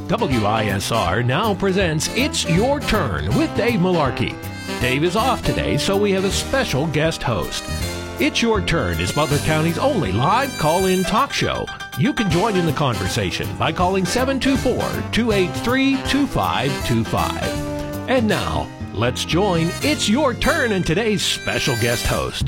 WISR now presents It's Your Turn with Dave Malarkey. Dave is off today, so we have a special guest host. It's Your Turn is Butler County's only live call-in talk show. You can join in the conversation by calling 724-283-2525. And now, let's join It's Your Turn and today's special guest host.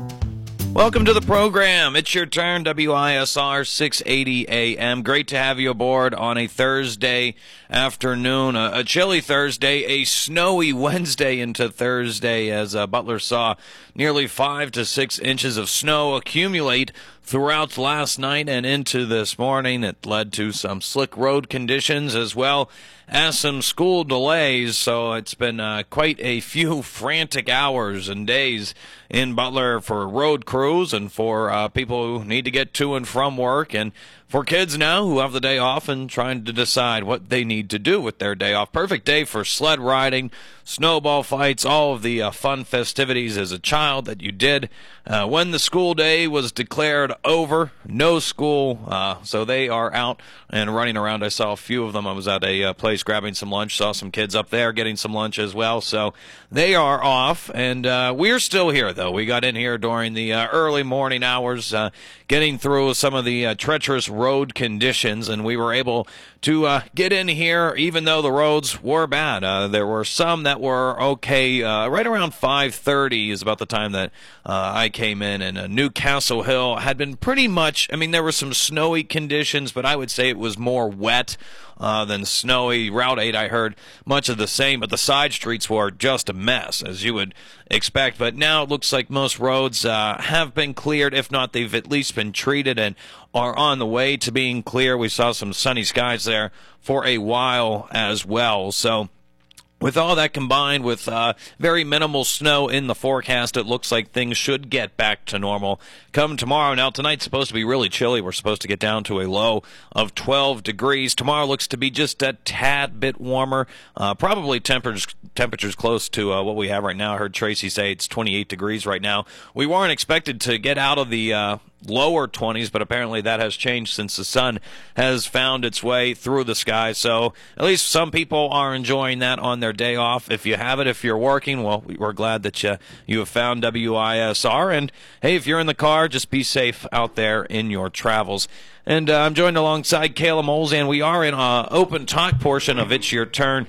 Welcome to the program. It's Your Turn, WISR 680 AM. Great to have you aboard on a Thursday afternoon, a chilly Thursday, a snowy Wednesday into Thursday as Butler saw nearly 5 to 6 inches of snow accumulate throughout last night and into this morning. It led to some slick road conditions as well as some school delays, so it's been quite a few frantic hours and days in Butler for road crews and for people who need to get to and from work, and for kids now who have the day off and trying to decide what they need to do with their day off. Perfect day for sled riding, snowball fights, all of the fun festivities as a child that you did. When the school day was declared over, no school, so they are out and running around. I saw a few of them. I was at a place grabbing some lunch, saw some kids up there getting some lunch as well. So they are off, and we're still here, though. We got in here during the early morning hours, getting through some of the treacherous road conditions, and we were able to get in here even though the roads were bad. There were some that were okay. Right around 5:30 is about the time that I came in, and Newcastle Hill had been pretty much, I mean, there were some snowy conditions, but I would say it was more wet than snowy. Route 8, I heard much of the same, but the side streets were just a mess, as you would expect. But now it looks like most roads have been cleared. If not, they've at least been treated and are on the way to being clear. We saw some sunny skies there for a while as well. So with all that combined with very minimal snow in the forecast, it looks like things should get back to normal come tomorrow. Now, tonight's supposed to be really chilly. We're supposed to get down to a low of 12 degrees. Tomorrow looks to be just a tad bit warmer, probably temperatures close to what we have right now. I heard Tracy say it's 28 degrees right now. We weren't expected to get out of the lower 20s, but apparently that has changed since the sun has found its way through the sky. So at least some people are enjoying that on their day off. If you have it, if you're working, well, we're glad that you have found WISR. And hey, if you're in the car, just be safe out there in your travels. And I'm joined alongside Kayla Moles, and we are in an open talk portion of It's Your Turn.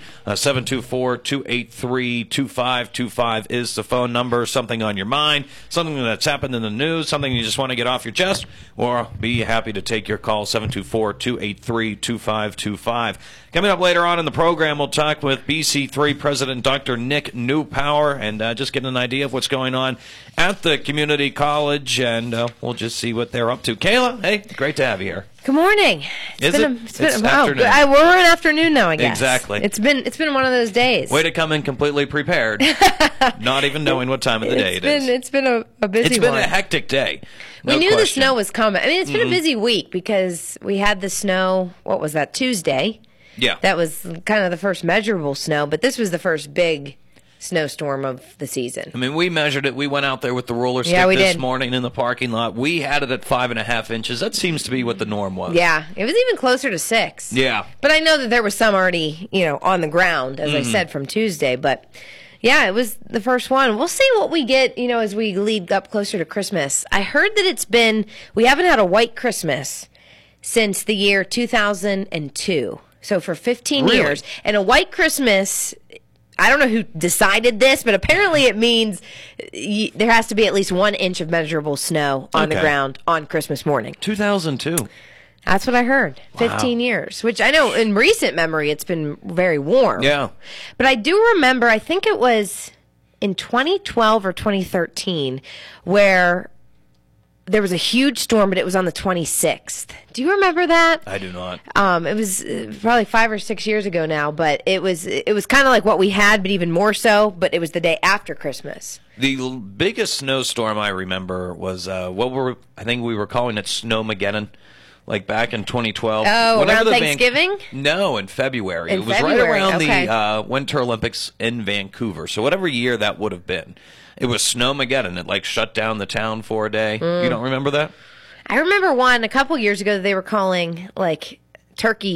724-283-2525 is the phone number. Something on your mind, something that's happened in the news, something you just want to get off your chest, or be happy to take your call, 724-283-2525. Coming up later on in the program, we'll talk with BC3 President Dr. Nick Newpower and just get an idea of what's going on at the community college, and we'll just see what they're up to. Kayla, hey, great to have you here. Good morning. It's afternoon. We're in afternoon now, I guess. Exactly. It's been one of those days. Way to come in completely prepared, not even knowing what time of the day it is. It's been a busy one. It's been a hectic day. We knew the snow was coming. I mean, it's been a busy week because we had the snow, what was that, Tuesday? Yeah. That was kind of the first measurable snow, but this was the first big snowstorm of the season. I mean, we measured it. We went out there with the roller stick this morning in the parking lot. We had it at 5.5 inches. That seems to be what the norm was. Yeah, it was even closer to 6. Yeah. But I know that there was some already, on the ground, as I said, from Tuesday. But yeah, it was the first one. We'll see what we get, as we lead up closer to Christmas. I heard that we haven't had a white Christmas since the year 2002. So for 15 years. And a white Christmas, I don't know who decided this, but apparently it means there has to be at least 1 inch of measurable snow on the ground on Christmas morning. 2002. That's what I heard. 15 years, which I know in recent memory it's been very warm. Yeah. But I do remember, I think it was in 2012 or 2013, where there was a huge storm, but it was on the 26th. Do you remember that? I do not. It was probably 5 or 6 years ago now, but it was kind of like what we had, but even more so. But it was the day after Christmas. The biggest snowstorm I remember was I think we were calling it Snowmageddon. Like back in 2012. Oh, around Thanksgiving? No, in February. It was right around the Winter Olympics in Vancouver. So whatever year that would have been. It was Snowmageddon. It shut down the town for a day. You don't remember that? I remember one a couple years ago that they were calling Turkey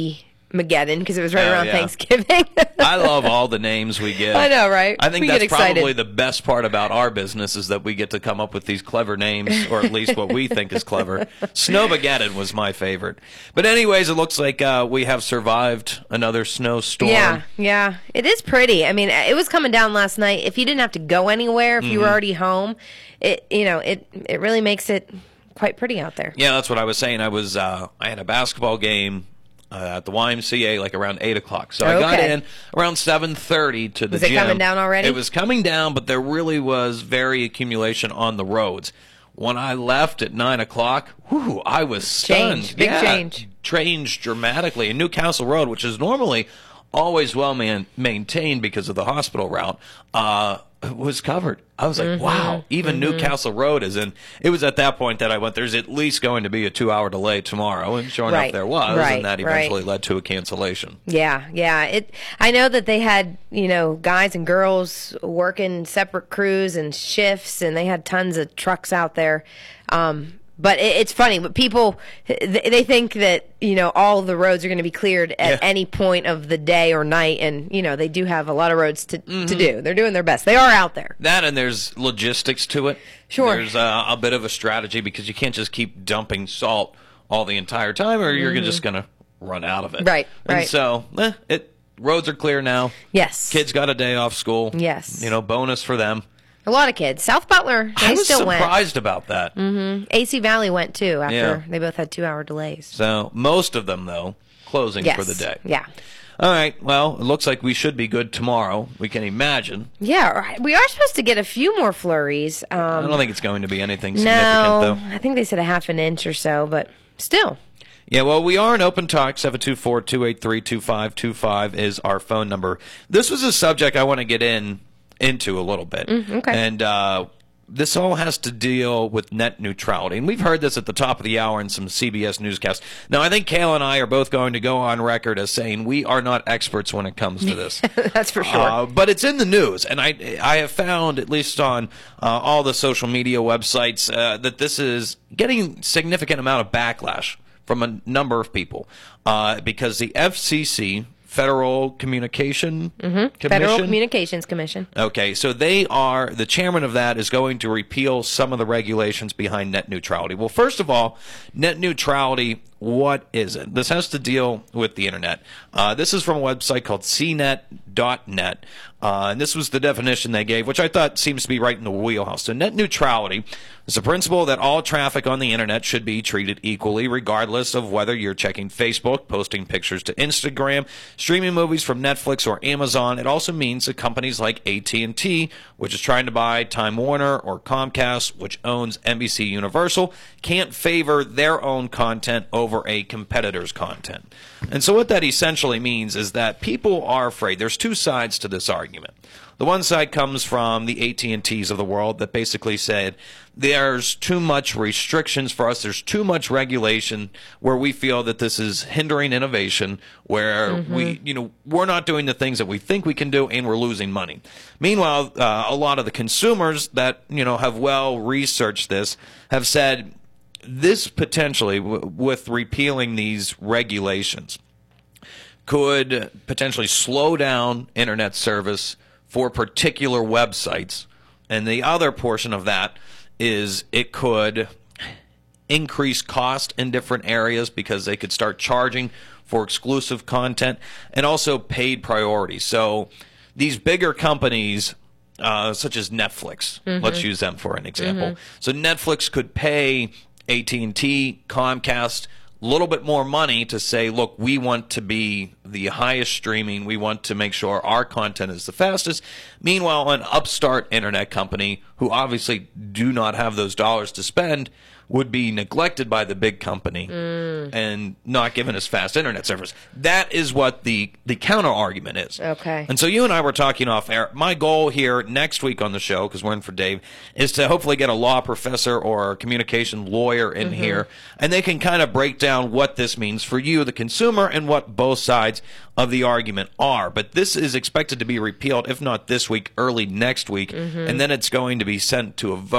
Mageddon because it was right around yeah. Thanksgiving. I love all the names we get. I know, right? I think We that's get excited. probably the best part about our business is that we get to come up with these clever names, or at least what we think is clever. Snowmageddon was my favorite. But anyways, it looks like we have survived another snowstorm. Yeah. It is pretty. I mean, it was coming down last night. If you didn't have to go anywhere, if you were already home, it really makes it quite pretty out there. Yeah, that's what I was saying. I had a basketball game at the YMCA like around 8 o'clock. So I got in around 7:30 to the Was gym. it coming down already? It was coming down, but there really was very accumulation on the roads. When I left at 9 o'clock, I was stunned. Big change. Changed dramatically. And Newcastle Road, which is normally always well maintained because of the hospital route, was covered. I was like, wow, even Newcastle Road is in. It was at that point that I went, there's at least going to be a 2-hour delay tomorrow. And sure enough, there was. And that eventually led to a cancellation. Yeah. I know that they had, guys and girls working separate crews and shifts, and they had tons of trucks out there. But it's funny, but people, they think that, all the roads are going to be cleared at any point of the day or night. And, they do have a lot of roads to do. They're doing their best. They are out there. That, and there's logistics to it. Sure. There's a bit of a strategy because you can't just keep dumping salt all the entire time or you're just going to run out of it. Right. And so, roads are clear now. Yes. Kids got a day off school. Yes. Bonus for them. A lot of kids. South Butler, they still went. I was surprised about that. AC Valley went too after they both had 2-hour delays. So most of them, though, closing for the day. Yeah. All right. Well, it looks like we should be good tomorrow. We can imagine. Yeah, we are supposed to get a few more flurries. I don't think it's going to be anything significant, though. I think they said a half an inch or so, but still. Yeah, well, we are in open talk. 724-283-2525 is our phone number. This was a subject I want to get into a little bit. Okay. And this all has to deal with net neutrality. And we've heard this at the top of the hour in some CBS newscasts. Now, I think Kayla and I are both going to go on record as saying we are not experts when it comes to this. That's for sure. But it's in the news. And I have found, at least on all the social media websites, that this is getting significant amount of backlash from a number of people because the FCC, Federal Communications Commission. Okay, so the chairman of that is going to repeal some of the regulations behind net neutrality. Well, first of all, net neutrality, what is it? This has to deal with the internet. This is from a website called cnet.net. And this was the definition they gave, which I thought seems to be right in the wheelhouse. So net neutrality is the principle that all traffic on the internet should be treated equally, regardless of whether you're checking Facebook, posting pictures to Instagram, streaming movies from Netflix or Amazon. It also means that companies like AT&T, which is trying to buy Time Warner, or Comcast, which owns NBC Universal, can't favor their own content over a competitor's content. And so what that essentially means is that people are afraid. There's two sides to this argument. The one side comes from the AT&Ts of the world that basically said there's too much restrictions for us. There's too much regulation where we feel that this is hindering innovation, where we're not doing the things that we think we can do and we're losing money. Meanwhile, a lot of the consumers that, have well researched this have said this potentially, with repealing these regulations, could potentially slow down internet service for particular websites. And the other portion of that is it could increase cost in different areas because they could start charging for exclusive content and also paid priority. So these bigger companies, such as Netflix, let's use them for an example. So Netflix could pay AT&T, Comcast, a little bit more money to say, look, we want to be the highest streaming. We want to make sure our content is the fastest. Meanwhile, an upstart internet company who obviously do not have those dollars to spend would be neglected by the big company and not given as fast internet service. That is what the counter argument is. Okay. And so you and I were talking off air. My goal here next week on the show, because we're in for Dave, is to hopefully get a law professor or a communication lawyer in here, and they can kind of break down what this means for you, the consumer, and what both sides of the argument are. But this is expected to be repealed, if not this week, early next week, and then it's going to be sent to a vote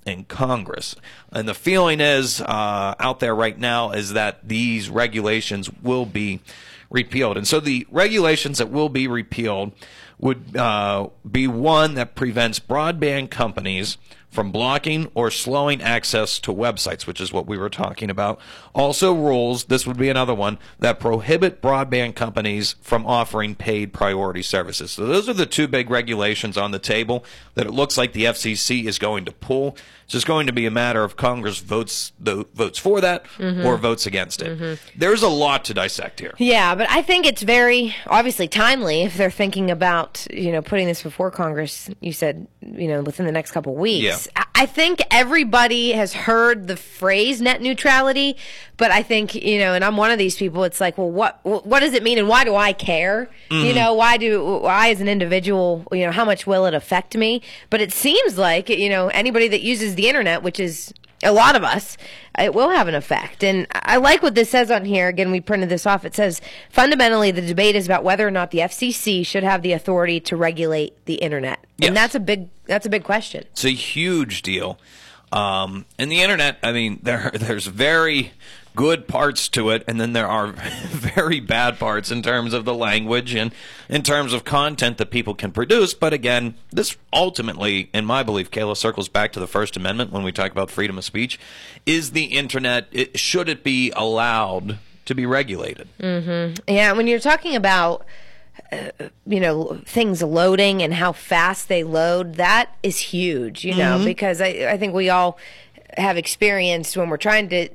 in Congress. And the feeling is out there right now is that these regulations will be repealed. And so the regulations that will be repealed would be one that prevents broadband companies from blocking or slowing access to websites, which is what we were talking about. Also rules, this would be another one, that prohibit broadband companies from offering paid priority services. So those are the two big regulations on the table that it looks like the FCC is going to pull. It's just going to be a matter of Congress votes for that or votes against it. There's a lot to dissect here. Yeah, but I think it's very obviously timely if they're thinking about, putting this before Congress, you said, within the next couple of weeks. Yeah. I think everybody has heard the phrase net neutrality, but I think, and I'm one of these people, it's like, well, what does it mean and why do I care? Why as an individual, how much will it affect me? But it seems like, anybody that uses the internet, which is a lot of us, it will have an effect. And I like what this says on here. Again, we printed this off. It says, fundamentally, the debate is about whether or not the FCC should have the authority to regulate the internet. Yes. And that's a big question. It's a huge deal. And the internet, I mean, there's very good parts to it, and then there are very bad parts in terms of the language and in terms of content that people can produce. But again, this ultimately, in my belief, Kayla, circles back to the First Amendment when we talk about freedom of speech. Is the internet, should it be allowed to be regulated? Yeah, when you're talking about things loading and how fast they load, that is huge, because I think we all have experienced when we're trying to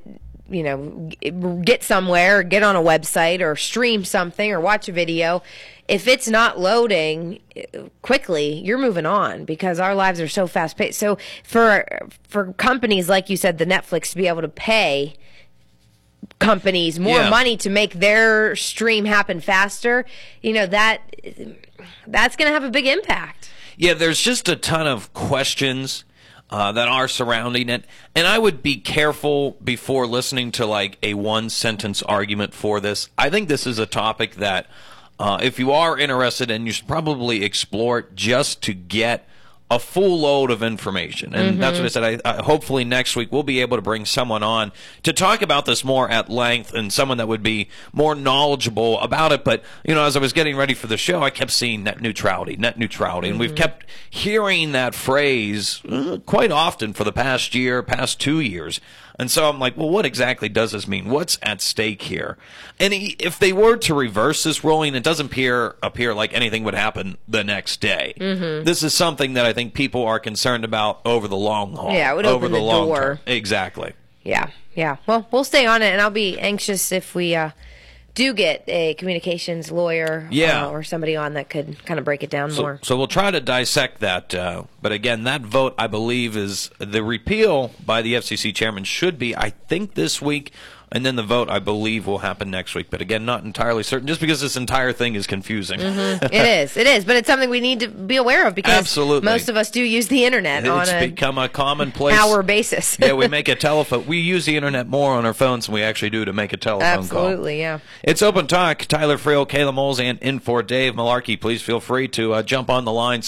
get somewhere, get on a website or stream something or watch a video. If it's not loading quickly, you're moving on because our lives are so fast paced. So for companies, like you said, the Netflix, to be able to pay companies more money to make their stream happen faster, that's going to have a big impact. Yeah, there's just a ton of questions that are surrounding it. And I would be careful before listening to like a one-sentence argument for this. I think this is a topic that if you are interested in, you should probably explore it just to get a full load of information. And that's what I said. I hopefully next week we'll be able to bring someone on to talk about this more at length and someone that would be more knowledgeable about it. But, as I was getting ready for the show, I kept seeing net neutrality. And we've kept hearing that phrase quite often for the past 2 years. And so I'm like, well, what exactly does this mean? What's at stake here? And if they were to reverse this ruling, it doesn't appear like anything would happen the next day. This is something that I think people are concerned about over the long haul. Yeah, it would open the door. Term. Exactly. Yeah. Well, we'll stay on it, and I'll be anxious if we do get a communications lawyer or somebody on that could kind of break it down more. So we'll try to dissect that. But again, that vote, I believe, is the repeal by the FCC chairman should be, I think, this week. And then the vote, I believe, will happen next week. But again, not entirely certain, just because this entire thing is confusing. It is. But it's something we need to be aware of because Absolutely. Most of us do use the internet on It's become a commonplace hour basis. Yeah, we make a telephone. We use the internet more on our phones than we actually do to make a telephone call. Absolutely, yeah. It's Open Talk. Tyler Friel, Kayla Moles, and in for Dave Malarkey. Please feel free to jump on the line.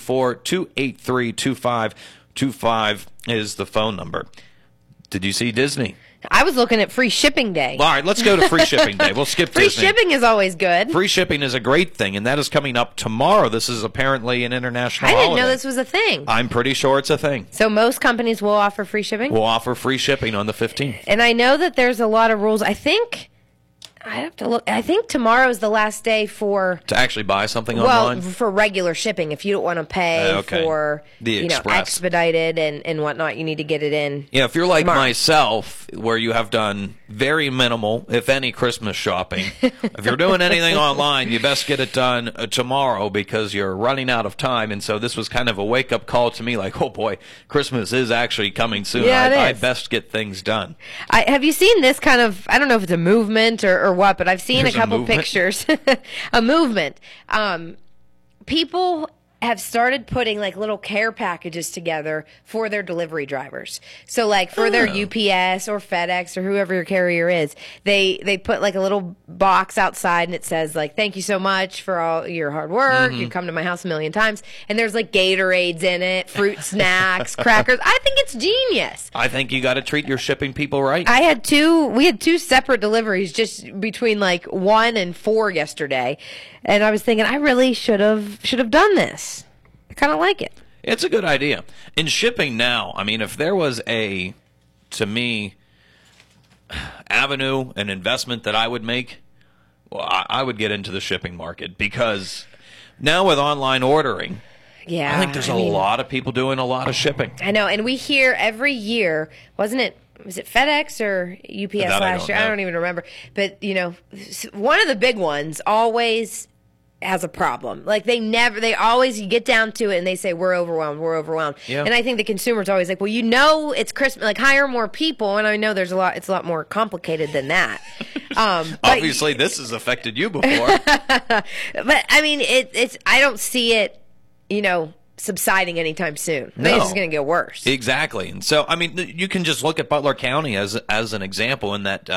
724-283-2525 is the phone number. Did you see Disney? I was looking at free shipping day. All right, let's go to free shipping day. We'll skip free Disney. Free shipping is always good. Free shipping is a great thing, and that is coming up tomorrow. This is apparently an international holiday. I didn't know this was a thing. I'm pretty sure it's a thing. So most companies will offer free shipping? We'll offer free shipping on the 15th. And I know that there's a lot of rules. I think I have to look. I think tomorrow is the last day to actually buy something online. Well, for regular shipping, if you don't want to pay for the expedited and whatnot, you need to get it in. Yeah, if you're like tomorrow. myself, where you have done very minimal, if any, Christmas shopping, if you're doing anything online, you best get it done tomorrow because you're running out of time. And so this was kind of a wake up call to me, like, oh boy, Christmas is actually coming soon. Yeah, I best get things done. Have you seen this kind of? I don't know if it's a movement or what, but I've seen a couple pictures. A movement. People have started putting like little care packages together for their delivery drivers. So like for their UPS or FedEx or whoever your carrier is, they put like a little box outside and it says like, thank you so much for all your hard work. You come to my house a million times. And there's like Gatorades in it, fruit snacks, crackers. I think it's genius. I think you got to treat your shipping people right. We had two separate deliveries just between like 1 and 4 yesterday. And I was thinking I really should have done this. I kind of like it. It's a good idea. In shipping now, I mean, if there was to me, avenue, an investment that I would make, well, I would get into the shipping market because now with online ordering, yeah, I think there's a lot of people doing a lot of shipping. I know, and we hear every year, was it FedEx or UPS last year? I don't even remember. But, one of the big ones always has a problem. Like they always, you get down to it and they say, we're overwhelmed. Yeah. And I think the consumer's always like, well, it's Christmas, like hire more people. And I know it's a lot more complicated than that. Obviously this has affected you before. But I mean, I don't see it, subsiding anytime soon. I think it's just going to get worse. Exactly. And so, I mean, you can just look at Butler County as an example in that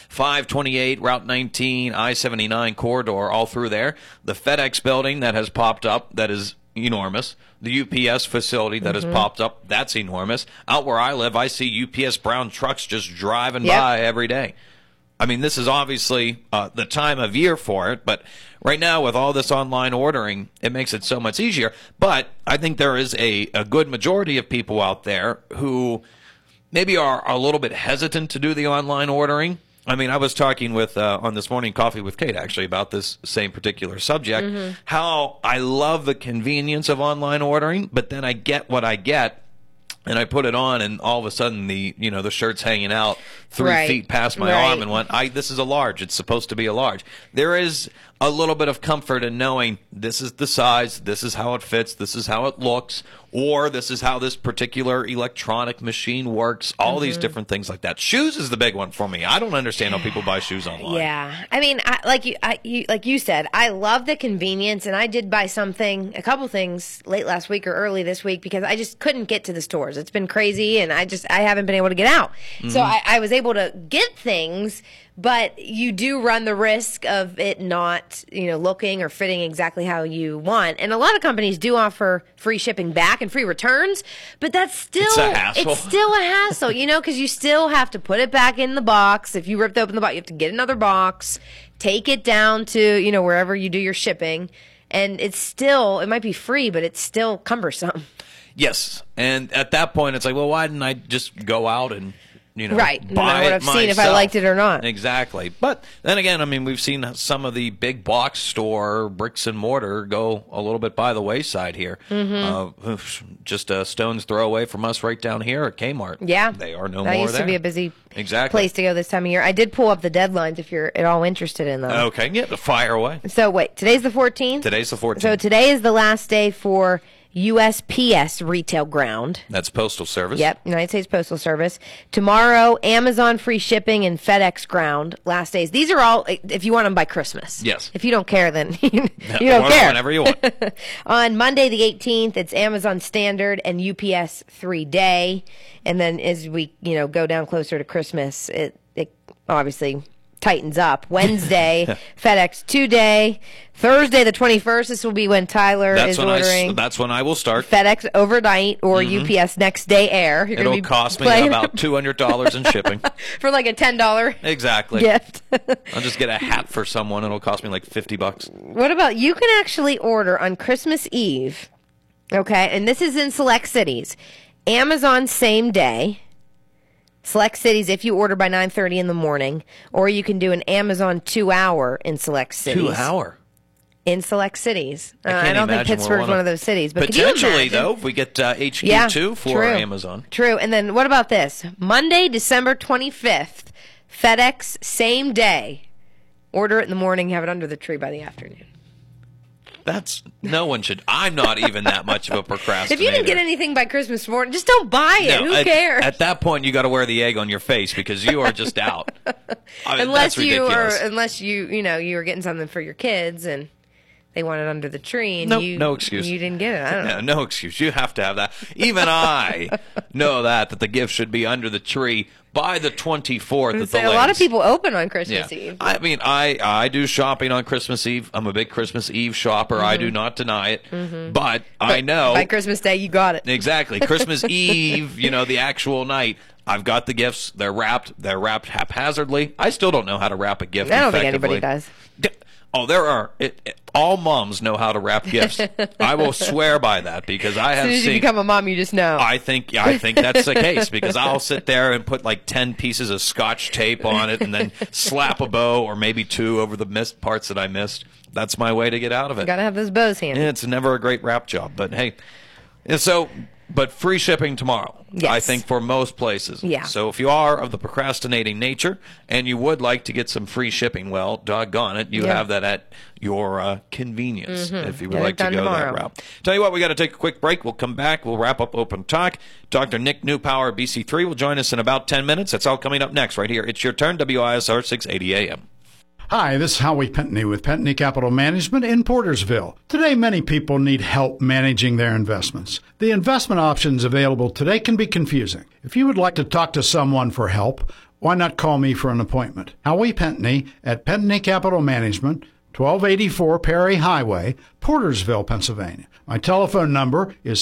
528, Route 19, I-79 corridor, all through there. The FedEx building that has popped up, that is enormous. The UPS facility that has popped up, that's enormous. Out where I live, I see UPS brown trucks just driving by every day. I mean, this is obviously the time of year for it, but right now with all this online ordering, it makes it so much easier. But I think there is a good majority of people out there who maybe are a little bit hesitant to do the online ordering. I mean, I was talking with on This Morning Coffee with Kate, actually, about this same particular subject, how I love the convenience of online ordering, but then I get what I get. And I put it on, and all of a sudden the shirt's hanging out 3 feet past my arm, and went, this is a large. It's supposed to be a large. There is a little bit of comfort in knowing this is the size, this is how it fits, this is how it looks, or this is how this particular electronic machine works. All these different things like that. Shoes is the big one for me. I don't understand how people buy shoes online. Yeah, I mean, like you said, I love the convenience, and I did buy a couple things late last week or early this week because I just couldn't get to the stores. It's been crazy, and I haven't been able to get out. So I was able to get things, but you do run the risk of it not, looking or fitting exactly how you want. And a lot of companies do offer free shipping back and free returns, but that's still it's a hassle. It's still a hassle, because you still have to put it back in the box. If you ripped open the box, you have to get another box, take it down to, wherever you do your shipping. And it might be free, but it's still cumbersome. Yes. And at that point, it's like, well, why didn't I just go out and, right. buy I would have seen if I liked it or not. Exactly. But then again, I mean, we've seen some of the big box store bricks and mortar go a little bit by the wayside here. Just a stone's throw away from us right down here at Kmart. Yeah. They are no more That used there. to be a busy place to go this time of year. I did pull up the deadlines if you're at all interested in them. Okay. Yeah, fire away. So wait, today's the 14th? Today's the 14th. So today is the last day for USPS Retail Ground. That's Postal Service. Yep, United States Postal Service. Tomorrow, Amazon Free Shipping and FedEx Ground. Last days. These are all, if you want them by Christmas. Yes. If you don't care, then you don't care. Whenever you want. On Monday the 18th, it's Amazon Standard and UPS 3-day. And then as we, go down closer to Christmas, it obviously tightens up. Wednesday, FedEx 2-day. Thursday, the 21st, this will be when Tyler is ordering. That's when I will start. FedEx overnight or UPS next day air. It'll cost me about $200 in shipping. For like a $10 exactly gift. I'll just get a hat for someone. It'll cost me like $50. What about, you can actually order on Christmas Eve, okay, and this is in select cities, Amazon same day. Select cities if you order by 9:30 in the morning, or you can do an Amazon 2-hour in select cities. 2-hour? In select cities. I don't think Pittsburgh's one of those cities. But potentially, though, if we get HQ2 for Amazon. True. And then what about this? Monday, December 25th, FedEx same day. Order it in the morning, have it under the tree by the afternoon. No one should. I'm not even that much of a procrastinator. If you didn't get anything by Christmas morning, just don't buy it. Who cares? At that point, you got to wear the egg on your face because you are just out. Unless you were getting something for your kids, and they want it under the tree, and no excuse. You didn't get it. I don't know. No excuse. You have to have that. Even I know that the gift should be under the tree by the 24th at the A lot of people open on Christmas Eve. I mean, I do shopping on Christmas Eve. I'm a big Christmas Eve shopper. I do not deny it. But I know by Christmas Day, you got it. Exactly. Christmas Eve, the actual night, I've got the gifts. They're wrapped haphazardly. I still don't know how to wrap a gift I don't think effectively. anybody does. Oh, there are. All moms know how to wrap gifts. I will swear by that because I have seen. As soon as you become a mom, you just know. I think that's the case because I'll sit there and put like 10 pieces of Scotch tape on it and then slap a bow or maybe 2 over the missed parts that I missed. That's my way to get out of it. You got to have those bows handy. It's never a great wrap job, but hey. But free shipping tomorrow, yes. I think, for most places. Yeah. So if you are of the procrastinating nature and you would like to get some free shipping, well, doggone it, you have that at your convenience if you would like to go that route. Tell you what, we got to take a quick break. We'll come back. We'll wrap up Open Talk. Dr. Nick Newpower, BC3, will join us in about 10 minutes. That's all coming up next right here. It's Your Turn, WISR 680 AM. Hi, this is Howie Pentney with Pentney Capital Management in Portersville. Today, many people need help managing their investments. The investment options available today can be confusing. If you would like to talk to someone for help, why not call me for an appointment? Howie Pentney at Pentney Capital Management, 1284 Perry Highway, Portersville, Pennsylvania. My telephone number is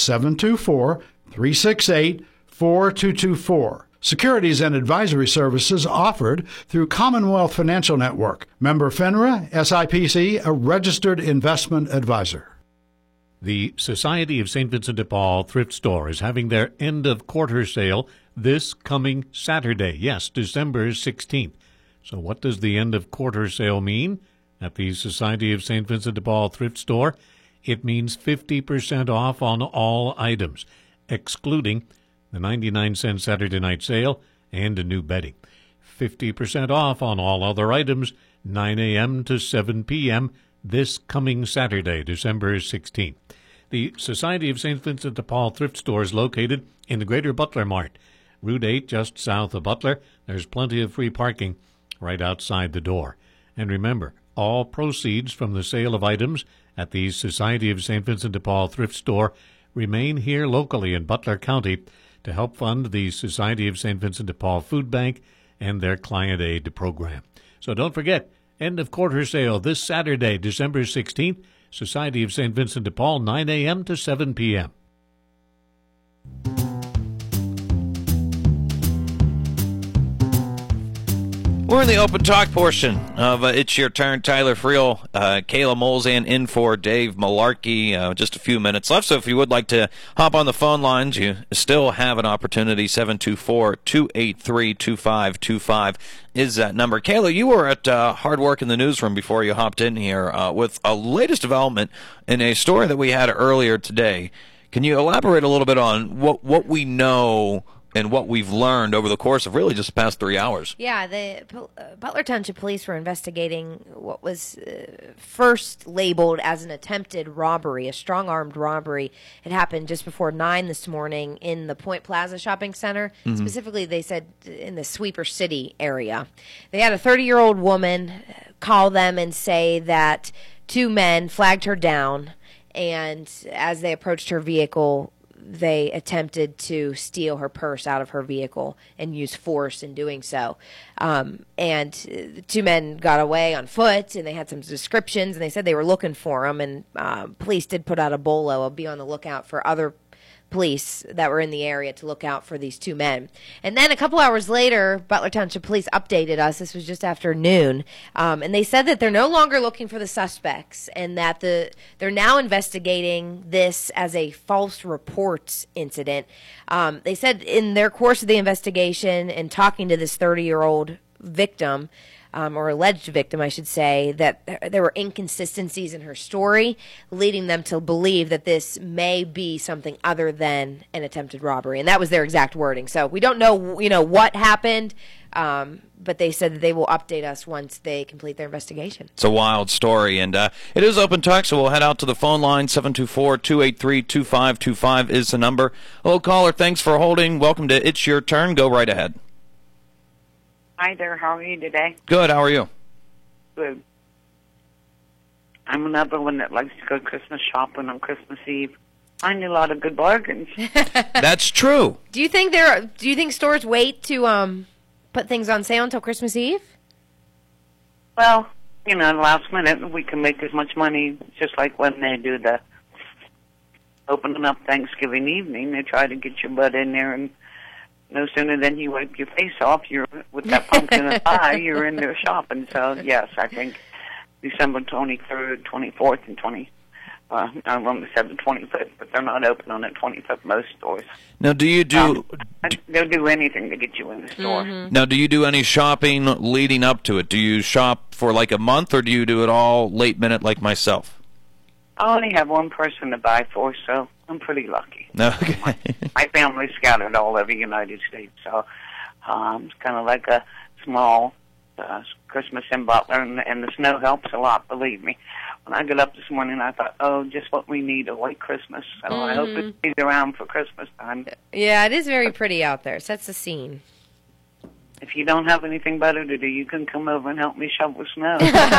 724-368-4224. Securities and advisory services offered through Commonwealth Financial Network. Member FINRA, SIPC, a registered investment advisor. The Society of St. Vincent de Paul Thrift Store is having their end-of-quarter sale this coming Saturday. Yes, December 16th. So what does the end-of-quarter sale mean? At the Society of St. Vincent de Paul Thrift Store, it means 50% off on all items, excluding the 99-cent Saturday night sale and a new bedding. 50% off on all other items, 9 a.m. to 7 p.m. this coming Saturday, December 16th. The Society of St. Vincent de Paul Thrift Store is located in the Greater Butler Mart, Route 8, just south of Butler. There's plenty of free parking right outside the door. And remember, all proceeds from the sale of items at the Society of St. Vincent de Paul Thrift Store remain here locally in Butler County to help fund the Society of St. Vincent de Paul Food Bank and their client aid program. So don't forget, end of quarter sale this Saturday, December 16th, Society of St. Vincent de Paul, 9 a.m. to 7 p.m. We're in the Open Talk portion of It's Your Turn. Tyler Friel, Kayla Molzan in for Dave Malarkey. Just a few minutes left, so if you would like to hop on the phone lines, you still have an opportunity. 724-283-2525 is that number. Kayla, you were at Hard Work in the newsroom before you hopped in here with a latest development in a story that we had earlier today. Can you elaborate a little bit on what we know and what we've learned over the course of really just the past 3 hours? Yeah, the Butler Township Police were investigating what was first labeled as an attempted robbery, a strong-armed robbery. It happened just before 9 this morning in the Point Plaza Shopping Center. Mm-hmm. Specifically, they said in the Sweeper City area. They had a 30-year-old woman call them and say that 2 men flagged her down, and as they approached her vehicle, they attempted to steal her purse out of her vehicle and use force in doing so. And the 2 men got away on foot, and they had some descriptions, and they said they were looking for them. And police did put out a bolo of be on the lookout for other police that were in the area to look out for these 2 men. And then a couple hours later, Butler Township Police updated us. This was just after noon. And they said that they're no longer looking for the suspects and that they're now investigating this as a false reports incident. They said in their course of the investigation and talking to this 30-year-old victim, or alleged victim, I should say, that there were inconsistencies in her story, leading them to believe that this may be something other than an attempted robbery. And that was their exact wording. So we don't know, what happened, but they said that they will update us once they complete their investigation. It's a wild story, and it is Open Talk, so we'll head out to the phone line. 724-283-2525 is the number. Hello, caller. Thanks for holding. Welcome to It's Your Turn. Go right ahead. Hi there. How are you today? Good. How are you? Good. I'm another one that likes to go Christmas shopping on Christmas Eve. Find a lot of good bargains. That's true. Do you think stores wait to put things on sale until Christmas Eve? Well, last minute we can make as much money just like when they do the opening up Thanksgiving evening. They try to get your butt in there, and no sooner than you wipe your face off, you're with that pumpkin and pie, you're in there shopping. So yes, I think December 23rd, 24th, and 20. I only said the 25th, but they're not open on the 25th, most stores. Now, do you do... they'll do anything to get you in the store. Now, do you do any shopping leading up to it? Do you shop for like a month, or do you do it all late minute like myself? I only have one person to buy for, so I'm pretty lucky. Okay. My family's scattered all over the United States, so it's kind of like a small Christmas in Butler, and the snow helps a lot, believe me. When I got up this morning, I thought, just what we need, a white Christmas. So I hope it stays around for Christmas time. Yeah, it is very pretty out there. It sets the scene. If you don't have anything better to do, you can come over and help me shovel snow.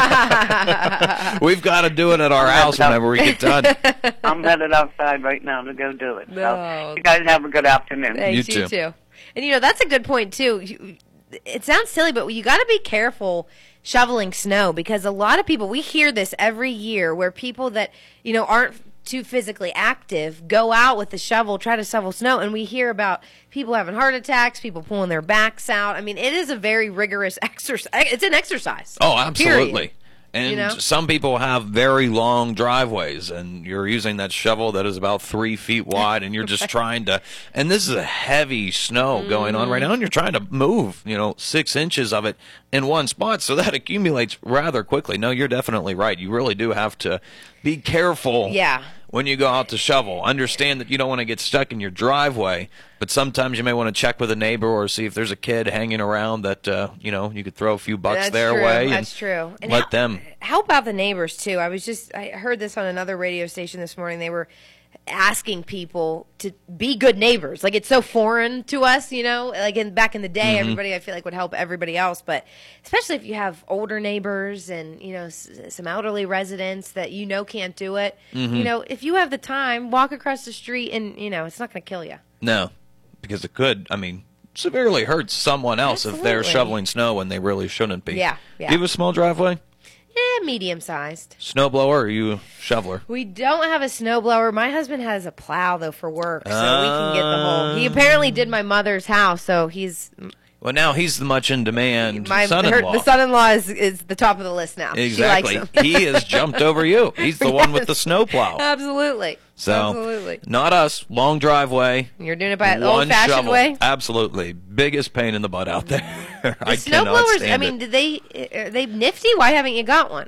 We've got to do it at our house whenever we get done. I'm headed outside right now to go do it. No. So you guys have a good afternoon. Thanks, you too. And, that's a good point, too. It sounds silly, but you got to be careful shoveling snow, because a lot of people, we hear this every year, where people that, aren't too physically active go out with the shovel, try to shovel snow, and we hear about people having heart attacks, people pulling their backs out. I mean, it is a very rigorous exercise. It's an exercise. Oh, absolutely. Period. And some people have very long driveways, and you're using that shovel that is about 3 feet wide, and you're just trying to, and this is a heavy snow going on right now, and you're trying to move, 6 inches of it in one spot, so that accumulates rather quickly. No, you're definitely right. You really do have to be careful. Yeah. When you go out to shovel, understand that you don't want to get stuck in your driveway, but sometimes you may want to check with a neighbor or see if there's a kid hanging around that, you could throw a few bucks their way. That's true. And let them. How about the neighbors, too? I heard this on another radio station this morning. They were asking people to be good neighbors. Like, it's so foreign to us, like back in the day, everybody, I feel like, would help everybody else. But especially if you have older neighbors and, some elderly residents that can't do it, if you have the time, walk across the street and, it's not going to kill you. No, because it could, severely hurt someone else if they're shoveling snow when they really shouldn't be. Yeah. Do you have a small driveway? Yeah, medium-sized. Snowblower, or are you a shoveler? We don't have a snowblower. My husband has a plow, though, for work, so we can get the whole... He apparently did my mother's house, so he's... Well, now he's the much in demand son-in-law. The son-in-law is the top of the list now. Exactly. She likes him. He has jumped over you. He's the one with the snowplow. Absolutely. So, absolutely. Not us. Long driveway. You're doing it by the old-fashioned way? Absolutely. Biggest pain in the butt out there. I cannot stand it. are they nifty? Why haven't you got one?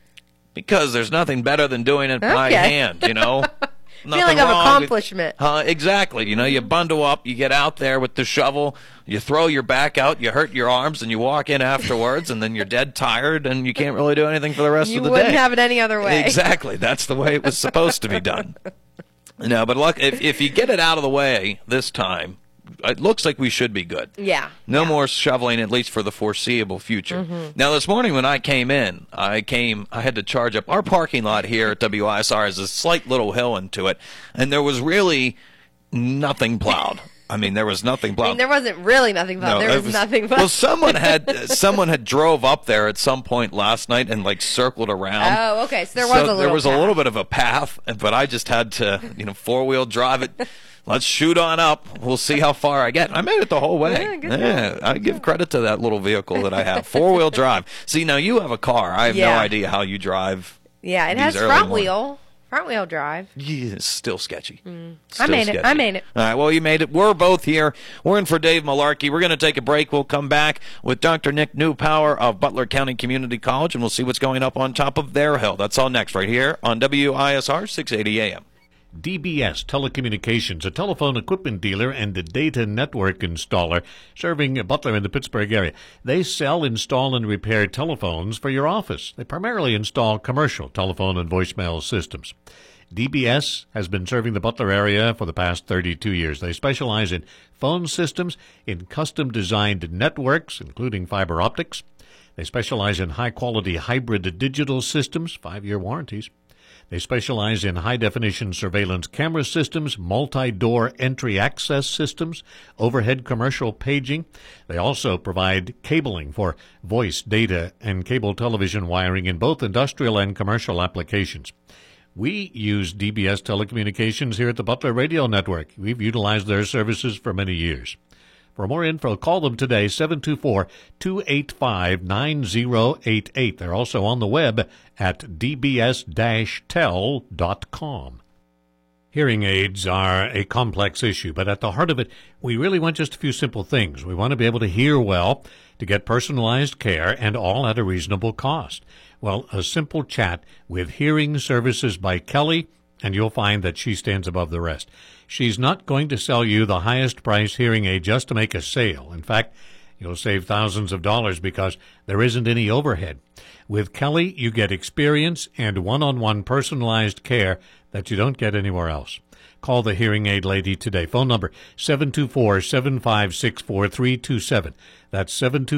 Because there's nothing better than doing it by hand, Feeling of accomplishment. Exactly. You bundle up, you get out there with the shovel, you throw your back out, you hurt your arms, and you walk in afterwards, and then you're dead tired, and you can't really do anything for the rest of the day. You wouldn't have it any other way. Exactly. That's the way it was supposed to be done. No, but look, if you get it out of the way this time, it looks like we should be good. Yeah. No more shoveling, at least for the foreseeable future. Now, this morning when I came in, I had to charge up. Our parking lot here at WISR has a slight little hill into it, and there was really nothing plowed. There was nothing plowed. There wasn't really nothing plowed. There was nothing plowed. Well, someone had drove up there at some point last night and circled around. Oh, okay. So there was a little bit of a path, but I just had to, 4-wheel drive it. Let's shoot on up. We'll see how far I get. I made it the whole way. Yeah, I give credit to that little vehicle that I have. 4-wheel drive. See, now you have a car. I have no idea how you drive. Yeah, it has front wheel drive. Yeah, it's still sketchy. I made it. All right, well, you made it. We're both here. We're in for Dave Malarkey. We're going to take a break. We'll come back with Dr. Nick Newpower of Butler County Community College, and we'll see what's going up on top of their hill. That's all next right here on WISR 680 AM. DBS Telecommunications, a telephone equipment dealer and a data network installer serving Butler and the Pittsburgh area. They sell, install, and repair telephones for your office. They primarily install commercial telephone and voicemail systems. DBS has been serving the Butler area for the past 32 years. They specialize in phone systems, in custom-designed networks, including fiber optics. They specialize in high-quality hybrid digital systems, 5-year warranties. They specialize in high-definition surveillance camera systems, multi-door entry access systems, overhead commercial paging. They also provide cabling for voice, data, and cable television wiring in both industrial and commercial applications. We use DBS Telecommunications here at the Butler Radio Network. We've utilized their services for many years. For more info, call them today, 724-285-9088. They're also on the web at dbs-tel.com. Hearing aids are a complex issue, but at the heart of it, we really want just a few simple things. We want to be able to hear well, to get personalized care, and all at a reasonable cost. Well, a simple chat with Hearing Services by Kelly, and you'll find that she stands above the rest. She's not going to sell you the highest price hearing aid just to make a sale. In fact, you'll save thousands of dollars because there isn't any overhead. With Kelly, you get experience and one-on-one personalized care that you don't get anywhere else. Call the hearing aid lady today. Phone number 724-756-4327. That's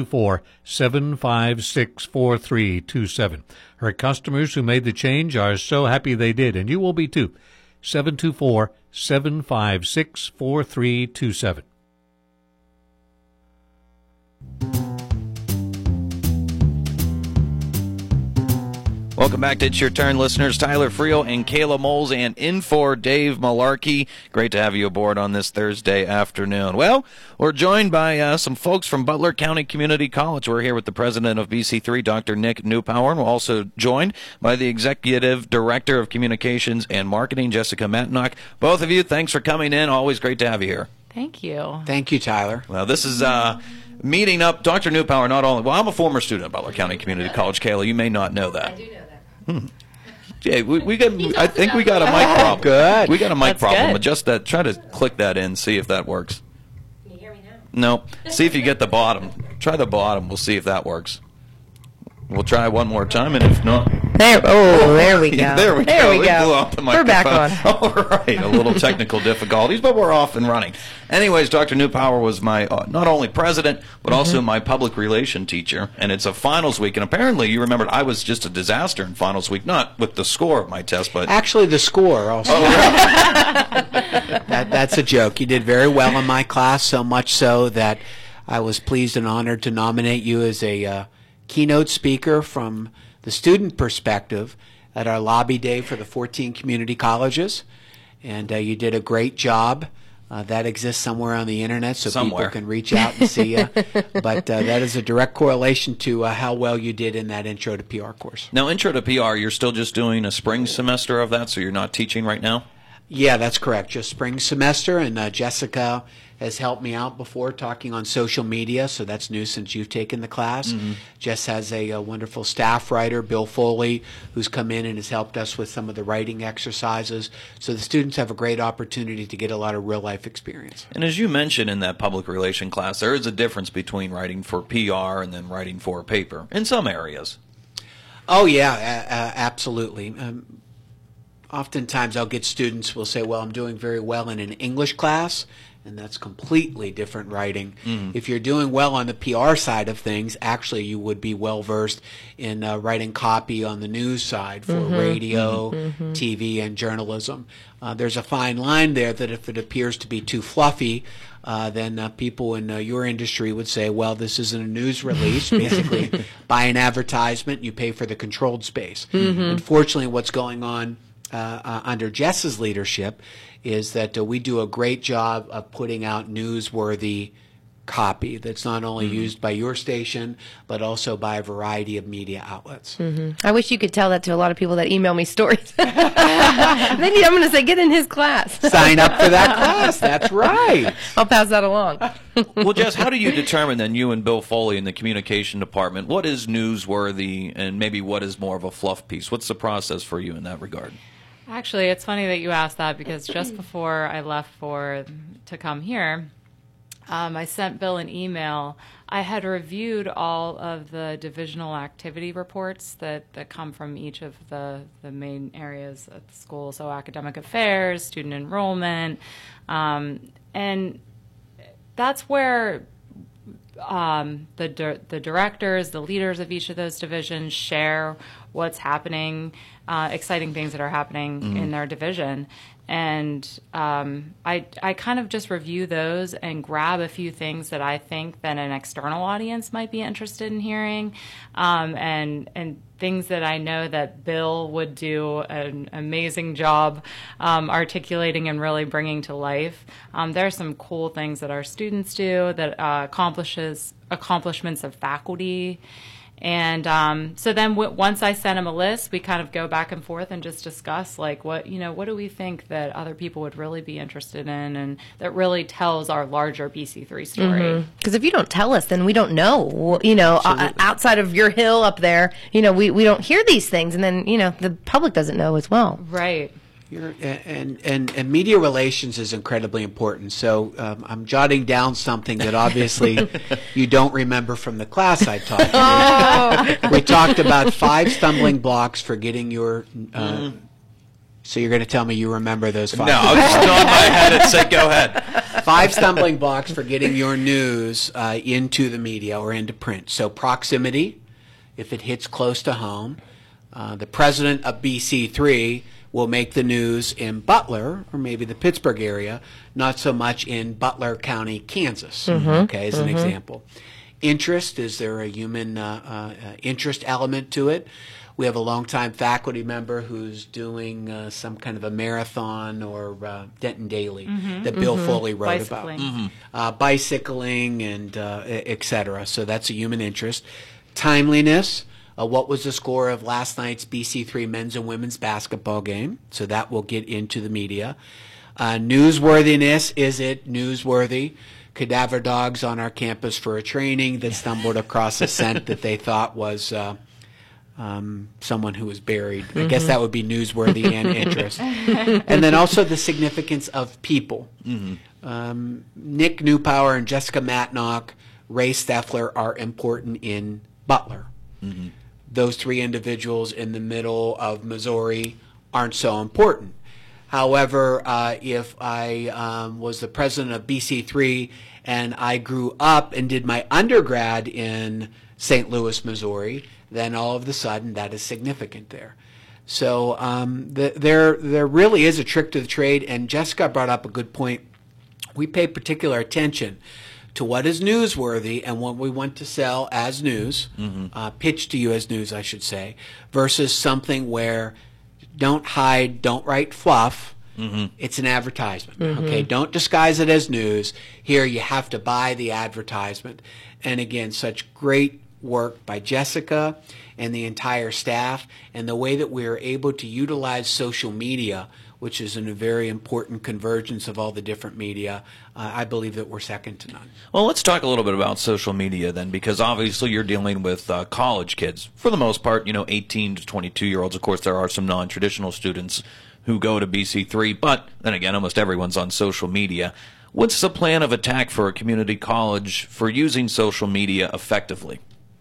724-756-4327. Her customers who made the change are so happy they did, and you will be too. 724-756-4327. Welcome back to It's Your Turn, listeners. Tyler Friel and Kayla Moles, and in for Dave Malarkey. Great to have you aboard on this Thursday afternoon. Well, we're joined by some folks from Butler County Community College. We're here with the president of BC3, Dr. Nick Newpower. We're also joined by the executive director of communications and marketing, Jessica Matnock. Both of you, thanks for coming in. Always great to have you here. Thank you. Thank you, Tyler. Well, this is meeting up. Dr. Newpower, not only, well, I'm a former student at Butler County Community College. Kayla, you may not know that. I do know that. Yeah, we got. I think we got a mic problem. Good. We got a mic That's problem. good. Adjust that. Try to click that in. See if that works. Can you hear me now? No. See if you get the bottom. Try the bottom. We'll see if that works. We'll try one more time, and if not, There we go. yeah, there we There go. we go. blew out the We're back microphone. All right, a little technical difficulties, but we're off and running. Anyways, Dr. Newpower was my not only president, but also my public relation teacher, and it's a finals week, and apparently you remembered I was just a disaster in finals week, not with the score of my test, but Actually, the score also. That's a joke. You did very well in my class, so much so that I was pleased and honored to nominate you as a keynote speaker from the student perspective at our lobby day for the 14 community colleges. And you did a great job. That exists somewhere on the internet so Somewhere. people can reach out and see you. But that is a direct correlation to how well you did in that Intro to PR course. now Intro to PR, you're still just doing a spring semester of that, so you're not teaching right now? Yeah, that's correct. Just spring semester, and Jessica has helped me out before talking on social media, so that's new since you've taken the class. Jess has a wonderful staff writer, Bill Foley, who's come in and has helped us with some of the writing exercises. So the students have a great opportunity to get a lot of real-life experience. And as you mentioned in that public relation class, there is a difference between writing for PR and then writing for a paper in some areas. Oh, yeah, absolutely. Oftentimes I'll get students who will say, well, I'm doing very well in an English class, and that's completely different writing. If you're doing well on the PR side of things, actually you would be well versed in writing copy on the news side for radio, TV, and journalism. There's a fine line there that if it appears to be too fluffy, then people in your industry would say, well, this isn't a news release. Basically, buy an advertisement, you pay for the controlled space. Unfortunately, what's going on under Jess's leadership is that we do a great job of putting out newsworthy copy that's not only used by your station, but also by a variety of media outlets. I wish you could tell that to a lot of people that email me stories. Maybe I'm going to say, get in his class. Sign up for that class. That's right. I'll pass that along. Well, Jess, how do you determine then, you and Bill Foley in the communication department, what is newsworthy and maybe what is more of a fluff piece? What's the process for you in that regard? Actually, it's funny that you asked that because just before I left to come here, I sent Bill an email. I had reviewed all of the divisional activity reports that come from each of the main areas at the school, so academic affairs, student enrollment, and that's where the directors, the leaders of each of those divisions share what's happening, exciting things that are happening in their division. And I kind of just review those and grab a few things that I think that an external audience might be interested in hearing, and things that I know that Bill would do an amazing job articulating and really bringing to life. There are some cool things that our students do that accomplishments of faculty. And so then once I send them a list, we kind of go back and forth and just discuss, like, what do we think that other people would really be interested in, and that really tells our larger BC3 story. Because if you don't tell us, then we don't know, outside of your hill up there, we don't hear these things, and then, the public doesn't know as well. Right. And media relations is incredibly important. So I'm jotting down something that obviously you don't remember from the class I taught. We talked about 5 stumbling blocks for getting your. So you're going to tell me you remember those 5? No, I was just nodding my head and said, "Go ahead." 5 stumbling blocks for getting your news into the media or into print. So proximity, if it hits close to home. The president of BC3 will make the news in Butler or maybe the Pittsburgh area, not so much in Butler County, Kansas, as an example. Interest, is there a human interest element to it? We have a longtime faculty member who's doing some kind of a marathon or Denton Daily that Bill Foley wrote about. Bicycling and et cetera. So that's a human interest. Timeliness. What was the score of last night's BC3 men's and women's basketball game? So that will get into the media. Newsworthiness, is it newsworthy? Cadaver dogs on our campus for a training that stumbled across a scent that they thought was someone who was buried. I guess that would be newsworthy and interest. And then also the significance of people. Nick Newpower and Jessica Matnock, Ray Steffler are important in Butler. Those 3 individuals in the middle of Missouri aren't so important. However, if I was the president of BC3 and I grew up and did my undergrad in St. Louis, Missouri, then all of a sudden that is significant there. So there really is a trick to the trade, and Jessica brought up a good point. We pay particular attention to what is newsworthy and what we want to sell as news, pitch to you as news, I should say, versus something where don't hide, don't write fluff. It's an advertisement. Okay, don't disguise it as news. Here you have to buy the advertisement. And again, such great work by Jessica and the entire staff, and the way that we are able to utilize social media, which is in a very important convergence of all the different media. I believe that we're second to none. Well, let's talk a little bit about social media then, because obviously you're dealing with college kids. For the most part, 18 to 22-year-olds. Of course, there are some non-traditional students who go to BC3, but then again, almost everyone's on social media. What's the plan of attack for a community college for using social media effectively?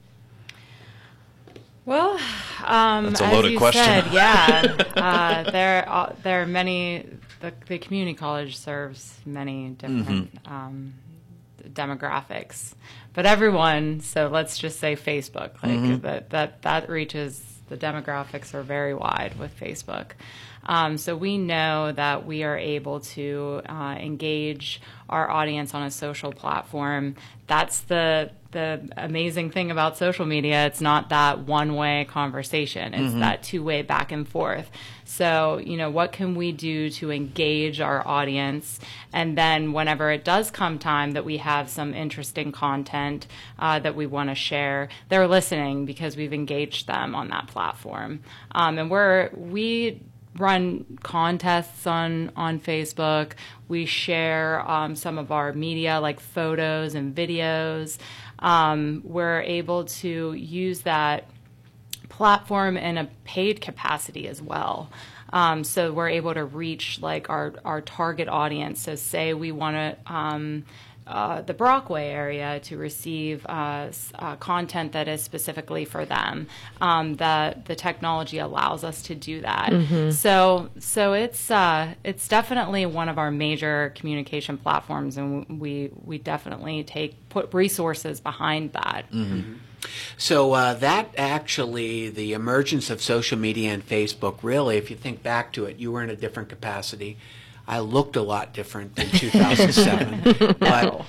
Well, that's a loaded question. Said, yeah, there are many. The community college serves many different demographics, but everyone. So let's just say Facebook, that reaches, the demographics are very wide with Facebook. So we know that we are able to engage our audience on a social platform. That's the amazing thing about social media. It's not that one-way conversation. It's that two-way back and forth. So, what can we do to engage our audience? And then whenever it does come time that we have some interesting content that we want to share, they're listening because we've engaged them on that platform. And we run contests on Facebook. We share some of our media, like photos and videos. We're able to use that platform in a paid capacity as well. So we're able to reach like our target audience. So say we want to the Brockway area to receive content that is specifically for them. The technology allows us to do that. So it's definitely one of our major communication platforms, and we definitely put resources behind that. So that actually, the emergence of social media and Facebook, really, if you think back to it, you were in a different capacity. I looked a lot different in 2007. But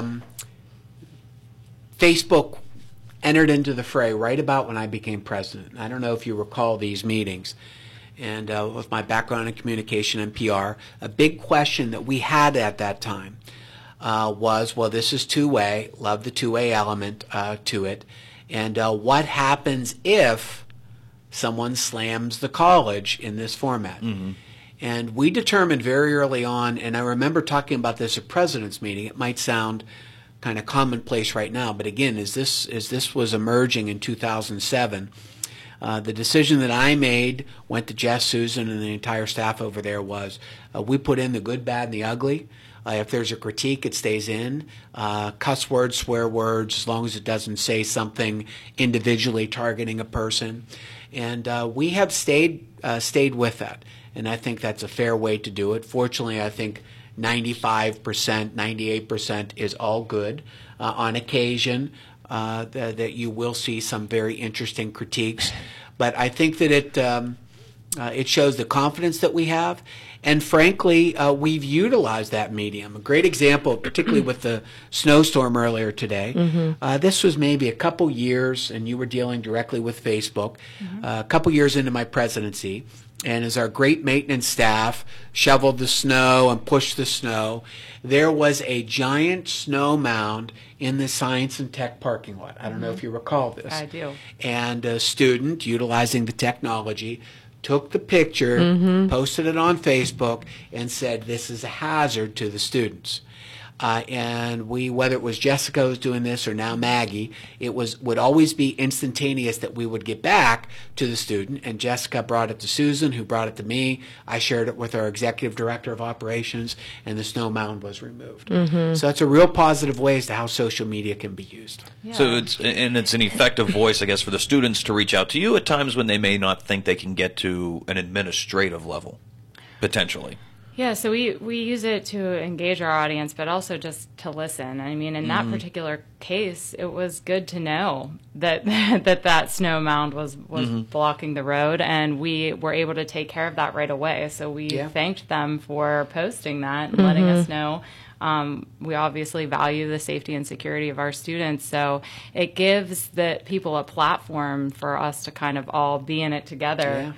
Facebook entered into the fray right about when I became president. I don't know if you recall these meetings. And with my background in communication and PR, a big question that we had at that time was, well, this is two-way, love the two-way element to it, and what happens if someone slams the college in this format? And we determined very early on, and I remember talking about this at President's meeting, it might sound kind of commonplace right now, but again, as this was emerging in 2007, the decision that I made, went to Jess, Susan, and the entire staff over there, was we put in the good, bad, and the ugly. If there's a critique, it stays in. Cuss words, swear words, as long as it doesn't say something individually targeting a person. And we have stayed with that. And I think that's a fair way to do it. Fortunately, I think 95%, 98% is all good. On occasion, that you will see some very interesting critiques. But I think that it shows the confidence that we have. And frankly, we've utilized that medium. A great example, particularly with the snowstorm earlier today, this was maybe a couple years, and you were dealing directly with Facebook, a couple years into my presidency. And as our great maintenance staff shoveled the snow and pushed the snow, there was a giant snow mound in the Science and Tech parking lot. I don't know if you recall this. I do. And a student, utilizing the technology, took the picture, posted it on Facebook, and said, this is a hazard to the students. And we, whether it was Jessica who was doing this or now Maggie, it would always be instantaneous that we would get back to the student. And Jessica brought it to Susan, who brought it to me. I shared it with our executive director of operations, and the snow mound was removed. So it's a real positive way as to how social media can be used. Yeah. So it's an effective voice, I guess, for the students to reach out to you at times when they may not think they can get to an administrative level, potentially. Yeah, so we use it to engage our audience, but also just to listen. I mean, in that particular case, it was good to know that that snow mound was blocking the road, and we were able to take care of that right away. So we thanked them for posting that and letting us know. We obviously value the safety and security of our students, so it gives the people a platform for us to kind of all be in it together.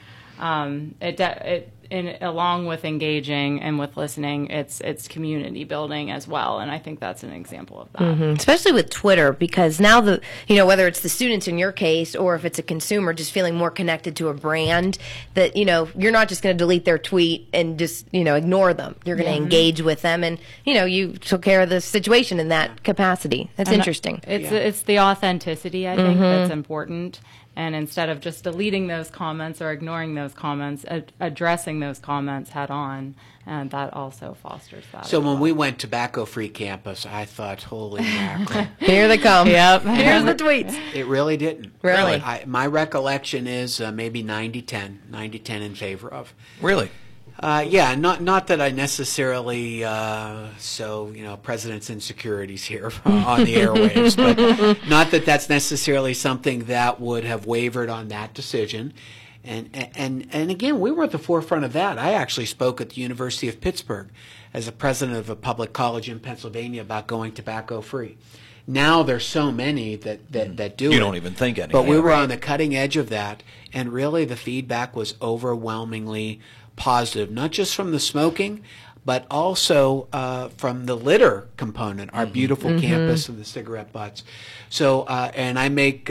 Along with engaging and with listening, it's community building as well, and I think that's an example of that. Especially with Twitter, because now whether it's the students in your case or if it's a consumer just feeling more connected to a brand, that you're not just going to delete their tweet and just ignore them. You're going to engage with them, and you took care of the situation in that capacity. That's interesting. It's the authenticity, I think, that's important. And instead of just deleting those comments or ignoring those comments, addressing those comments head on, and that also fosters that. So when we went tobacco-free campus, I thought, holy mackerel. Here they come. Yep. Here's the tweets. It really didn't. Really? My recollection is maybe 90-10 in favor of. Really? Not that I necessarily, president's insecurities here on the airwaves, but not that that's necessarily something that would have wavered on that decision. And again, we were at the forefront of that. I actually spoke at the University of Pittsburgh as a president of a public college in Pennsylvania about going tobacco-free. Now there's so many that do it. You don't even think any. But we were on the cutting edge of that, and really the feedback was overwhelmingly positive, not just from the smoking, but also from the litter component, our beautiful campus and the cigarette butts. So, and I make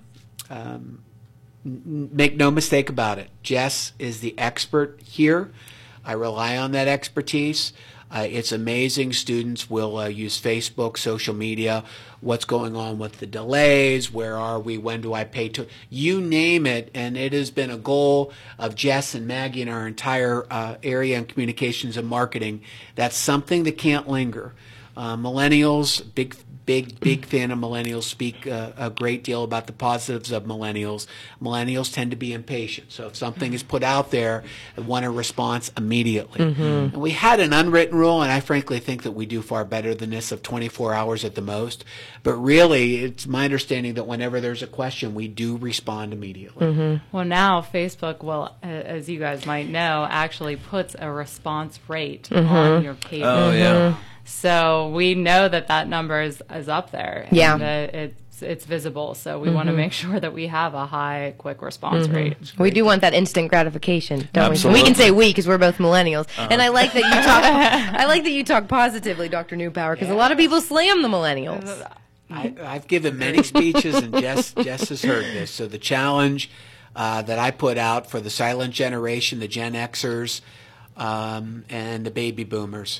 no mistake about it. Jess is the expert here. I rely on that expertise. It's amazing. Students will use Facebook, social media, what's going on with the delays, where are we, when do I pay to, you name it, and it has been a goal of Jess and Maggie and our entire area in communications and marketing. That's something that can't linger. Millennials, big fan of millennials, speak a great deal about the positives of millennials. Millennials tend to be impatient. So if something is put out there, they want a response immediately. And we had an unwritten rule, and I frankly think that we do far better than this, of 24 hours at the most. But really, it's my understanding that whenever there's a question, we do respond immediately. Well, now Facebook will, as you guys might know, actually puts a response rate on your page. Oh, yeah. So we know that number is up there. Yeah. And it's visible. So we want to make sure that we have a high, quick response rate. We do want that instant gratification, don't Absolutely. we? We can say we because we're both millennials. And I like that you talk. I like that you talk positively, Dr. Newpower, because a lot of people slam the millennials. I've given many speeches, and Jess has heard this. So the challenge that I put out for the silent generation, the Gen Xers, and the baby boomers.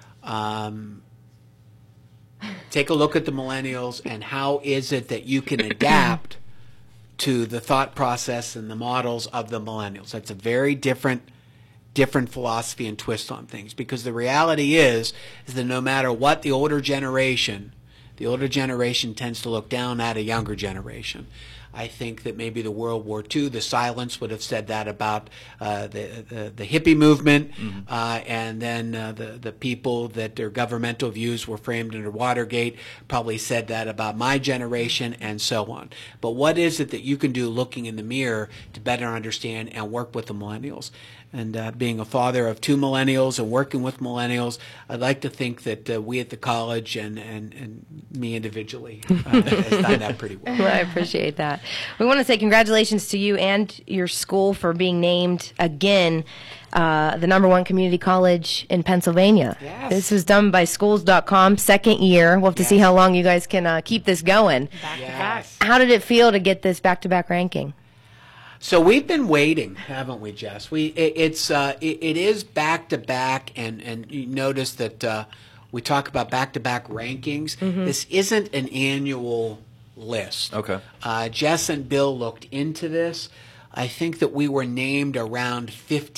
Take a look at the millennials, and how is it that you can adapt to the thought process and the models of the millennials. That's a very different philosophy and twist on things, because the reality is that no matter what, the older generation tends to look down at a younger generation. I think that maybe the World War II, the silence would have said that about the hippie movement, and then the people that their governmental views were framed under Watergate probably said that about my generation, and so on. But what is it that you can do looking in the mirror to better understand and work with the millennials? And being a father of 2 millennials and working with millennials, I'd like to think that we at the college and me individually has done that pretty well. I appreciate that. We want to say congratulations to you and your school for being named again the #1 community college in Pennsylvania. Yes. This was done by schools.com, second year. We'll have to see how long you guys can keep this going. Back to back. How did it feel to get this back-to-back ranking? So we've been waiting, haven't we, Jess? It is back to back, and you notice that we talk about back to back rankings. This isn't an annual list. Okay. Jess and Bill looked into this. I think that we were named around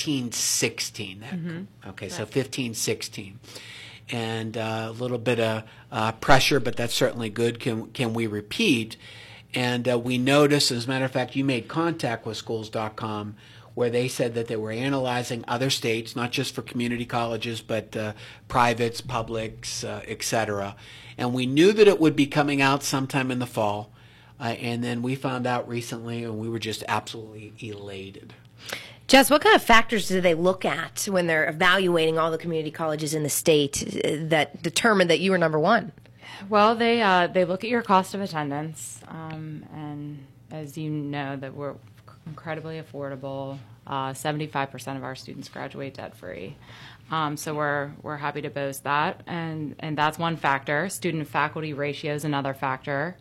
15-16. Okay, so 15-16. And a little bit of pressure, but that's certainly good. Can we repeat? And we noticed, as a matter of fact, you made contact with schools.com, where they said that they were analyzing other states, not just for community colleges, but privates, publics, et cetera. And we knew that it would be coming out sometime in the fall. And then we found out recently, and we were just absolutely elated. Jess, what kind of factors do they look at when they're evaluating all the community colleges in the state that determined that you were #1? Well, they look at your cost of attendance, and as you know, that we're incredibly affordable. 75% of our students graduate debt-free, so we're happy to boast that, and that's one factor. Student-faculty ratio is another factor.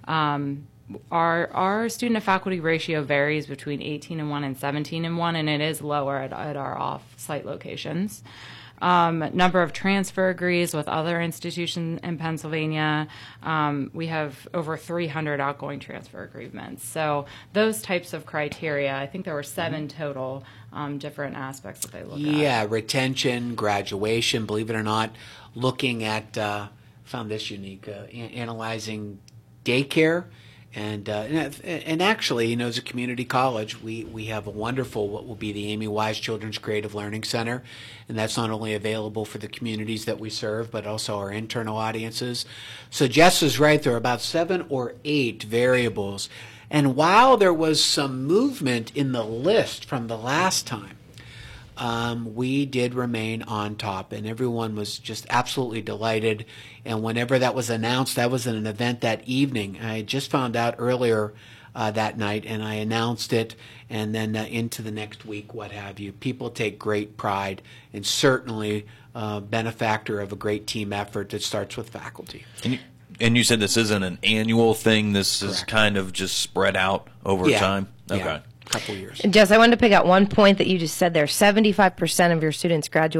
Our student-to-faculty ratio varies between 18:1 and 17:1, and it is lower at our off-site locations. Number of transfer agrees with other institutions in Pennsylvania. We have over 300 outgoing transfer agreements. So those types of criteria, I think there were 7 total different aspects that they look at. Yeah, retention, graduation, believe it or not, looking at, found this unique, analyzing daycare. And actually, you know, as a community college, we have a wonderful, what will be the Amy Wise Children's Creative Learning Center. And that's not only available for the communities that we serve, but also our internal audiences. So Jess is right. There are about 7 or 8 variables. And while there was some movement in the list from the last time, we did remain on top, and everyone was just absolutely delighted. And whenever that was announced, that was an event that evening. I just found out earlier that night, and I announced it, and then into the next week, what have you. People take great pride, and certainly benefactor of a great team effort that starts with faculty. And you said this isn't an annual thing. This is kind of just spread out over time? Okay. Yeah. Couple years. Jess, I wanted to pick out one point that you just said there. 75% of your students graduate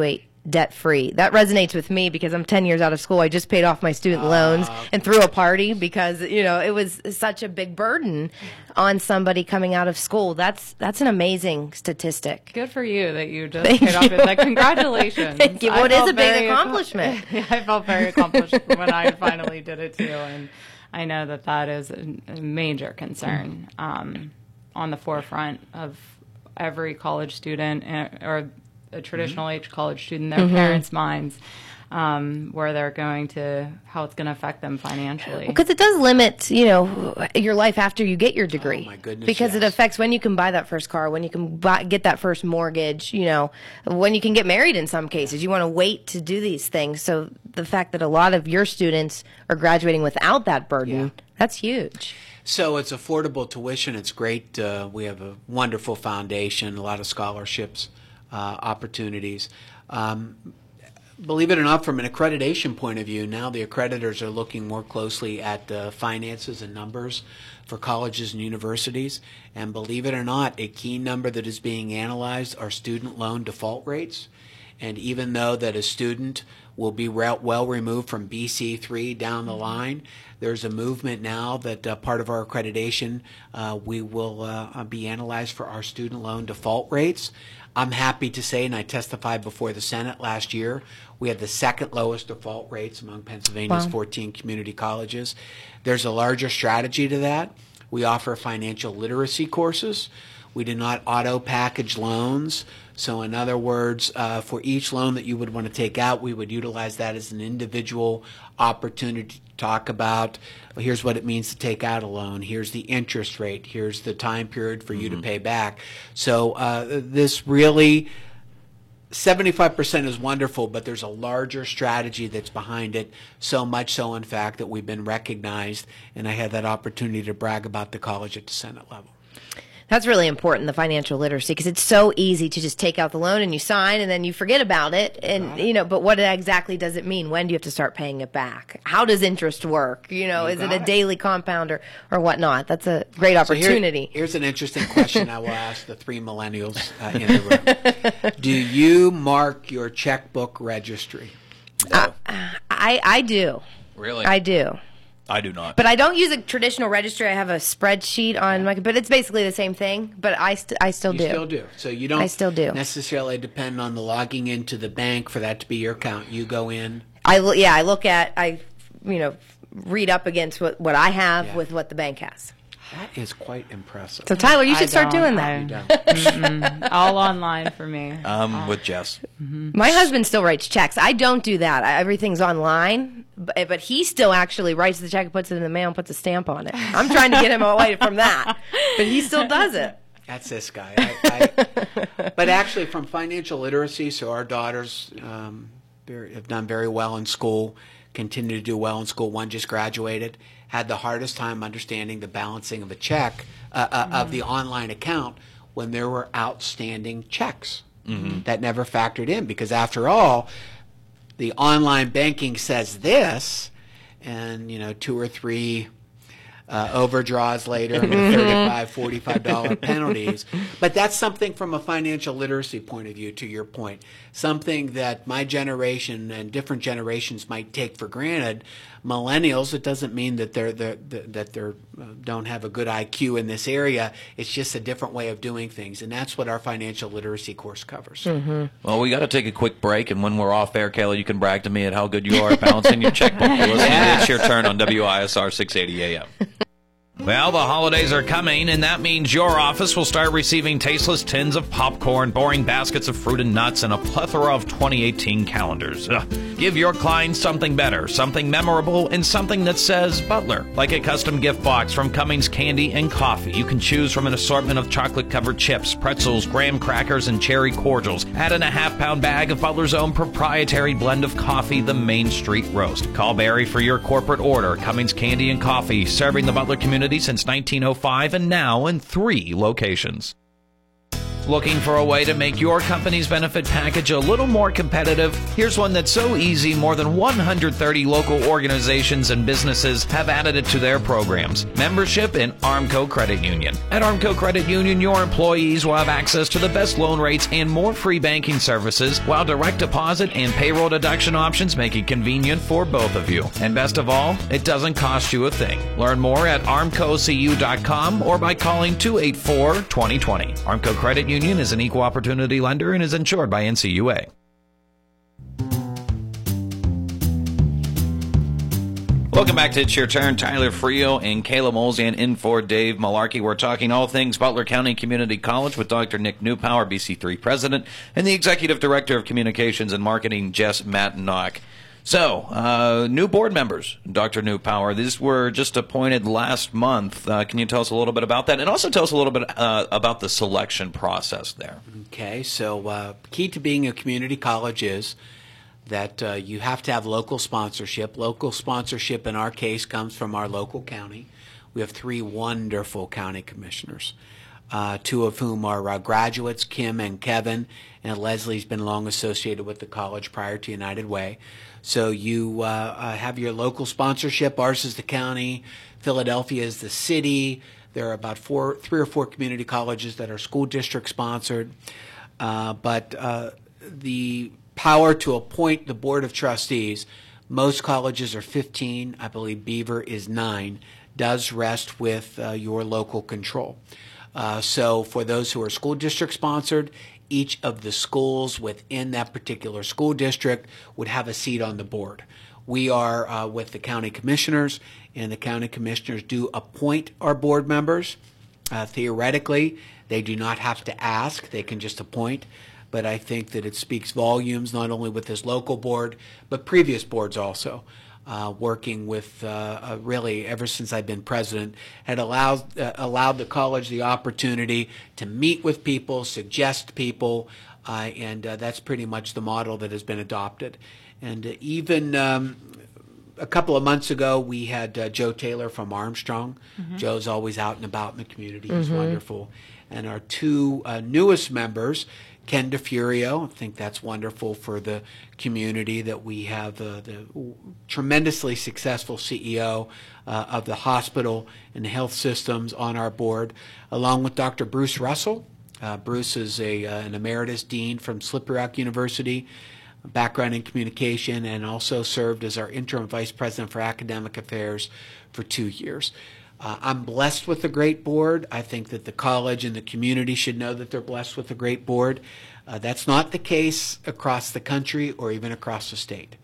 debt-free. That resonates with me because I'm 10 years out of school. I just paid off my student loans and threw a party because, it was such a big burden on somebody coming out of school. That's an amazing statistic. Good for you that you just paid off it. Like, congratulations. Thank you. Well, it is a big accomplishment. I felt very accomplished when I finally did it too, and I know that is a major concern on the forefront of every college student or a traditional age college student, their parents' minds, where they're going to, how it's going to affect them financially. Because it does limit, your life after you get your degree. Oh, my goodness, because it affects when you can buy that first car, when you can get that first mortgage, when you can get married in some cases. You want to wait to do these things. So the fact that a lot of your students are graduating without that burden, that's huge. So it's affordable tuition. It's great. We have a wonderful foundation, a lot of scholarships, opportunities. Believe it or not, from an accreditation point of view, now the accreditors are looking more closely at finances and numbers for colleges and universities. And believe it or not, a key number that is being analyzed are student loan default rates. And even though that a student will be well removed from BC3 down the line, there's a movement now that part of our accreditation, we will be analyzed for our student loan default rates. I'm happy to say, and I testified before the Senate last year, we had the second lowest default rates among Pennsylvania's 14 community colleges. There's a larger strategy to that. We offer financial literacy courses. We do not auto-package loans. So in other words, for each loan that you would want to take out, we would utilize that as an individual opportunity to talk about, well, here's what it means to take out a loan. Here's the interest rate. Here's the time period for you to pay back. So this really, 75% is wonderful, but there's a larger strategy that's behind it, so much so, in fact, that we've been recognized, and I had that opportunity to brag about the college at the Senate level. That's really important, the financial literacy, because it's so easy to just take out the loan and you sign and then you forget about it. And, but what exactly does it mean? When do you have to start paying it back? How does interest work? Is it a daily compound or whatnot? That's a great opportunity. So here's an interesting question I will ask the three millennials in the room. Do you mark your checkbook registry? No. I do. Really? I do. I do not. But I don't use a traditional registry. I have a spreadsheet on my, but it's basically the same thing. But I still do. You still do. So you don't I still do. necessarily depend on the logging into the bank for that to be your account. You go in. I look at, read up against what I have with what the bank has. That is quite impressive. So Tyler, you should start doing that. All online for me. With Jess. My husband still writes checks. I don't do that. Everything's online, but he still actually writes the check, puts it in the mail, and puts a stamp on it. I'm trying to get him away from that, but he still does it. That's this guy. But actually, from financial literacy, so our daughters have done very well in school, continue to do well in school. One just graduated, had the hardest time understanding the balancing of a check, of the online account, when there were outstanding checks that never factored in. Because after all, the online banking says this, and, two or three overdraws later and $35, $45 penalties. But that's something from a financial literacy point of view, to your point, something that my generation and different generations might take for granted. Millennials, it doesn't mean that they don't have a good IQ in this area. It's just a different way of doing things, and that's what our financial literacy course covers. Well, we got to take a quick break, and when we're off air, Kayla, you can brag to me at how good you are at balancing your checkbook. It's your turn on WISR 680 AM. Well, the holidays are coming, and that means your office will start receiving tasteless tins of popcorn, boring baskets of fruit and nuts, and a plethora of 2018 calendars. Give your clients something better, something memorable, and something that says Butler, like a custom gift box from Cummings Candy and Coffee. You can choose from an assortment of chocolate-covered chips, pretzels, graham crackers, and cherry cordials. Add in a half-pound bag of Butler's own proprietary blend of coffee, the Main Street Roast. Call Barry for your corporate order. Cummings Candy and Coffee, serving the Butler community since 1905 and now in 3 locations. Looking for a way to make your company's benefit package a little more competitive? Here's one that's so easy, more than 130 local organizations and businesses have added it to their programs. Membership in Armco Credit Union. At Armco Credit Union, your employees will have access to the best loan rates and more free banking services, while direct deposit and payroll deduction options make it convenient for both of you. And best of all, it doesn't cost you a thing. Learn more at armcocu.com or by calling 284-2020. Armco Credit Union is an equal opportunity lender and is insured by NCUA. Welcome back to It's Your Turn. Tyler Frio and Kayla Molzian in for Dave Malarkey. We're talking all things Butler County Community College with Dr. Nick Newpower, BC3 President, and the Executive Director of Communications and Marketing, Jess Matnock. So, new board members, Dr. Newpower. These were just appointed last month. Can you tell us a little bit about that? And also tell us a little bit about the selection process there. Okay, so key to being a community college is that you have to have local sponsorship. Local sponsorship, in our case, comes from our local county. We have 3 wonderful county commissioners, 2 of whom are graduates, Kim and Kevin, and Leslie's been long associated with the college prior to United Way. So you have your local sponsorship. Ours is the county. Philadelphia is the city. There are about 3 or 4 community colleges that are school district sponsored. But the power to appoint the board of trustees, most colleges are 15. I believe Beaver is 9. Does rest with your local control. So for those who are school district sponsored, each of the schools within that particular school district would have a seat on the board. We are with the county commissioners, and the county commissioners do appoint our board members. Theoretically, they do not have to ask. They can just appoint. But I think that it speaks volumes not only with this local board, but previous boards also. Working with really ever since I've been president, had allowed the college the opportunity to meet with people, suggest people, and that's pretty much the model that has been adopted. And even a couple of months ago, we had Joe Taylor from Armstrong. Mm-hmm. Joe's always out and about in the community. He's wonderful. And our 2 newest members, Ken DeFurio, I think that's wonderful for the community that we have the tremendously successful CEO of the hospital and the health systems on our board, along with Dr. Bruce Russell. Bruce is an emeritus dean from Slippery Rock University, background in communication, and also served as our interim vice president for academic affairs for 2 years. I'm blessed with a great board. I think that the college and the community should know that they're blessed with a great board. That's not the case across the country or even across the state.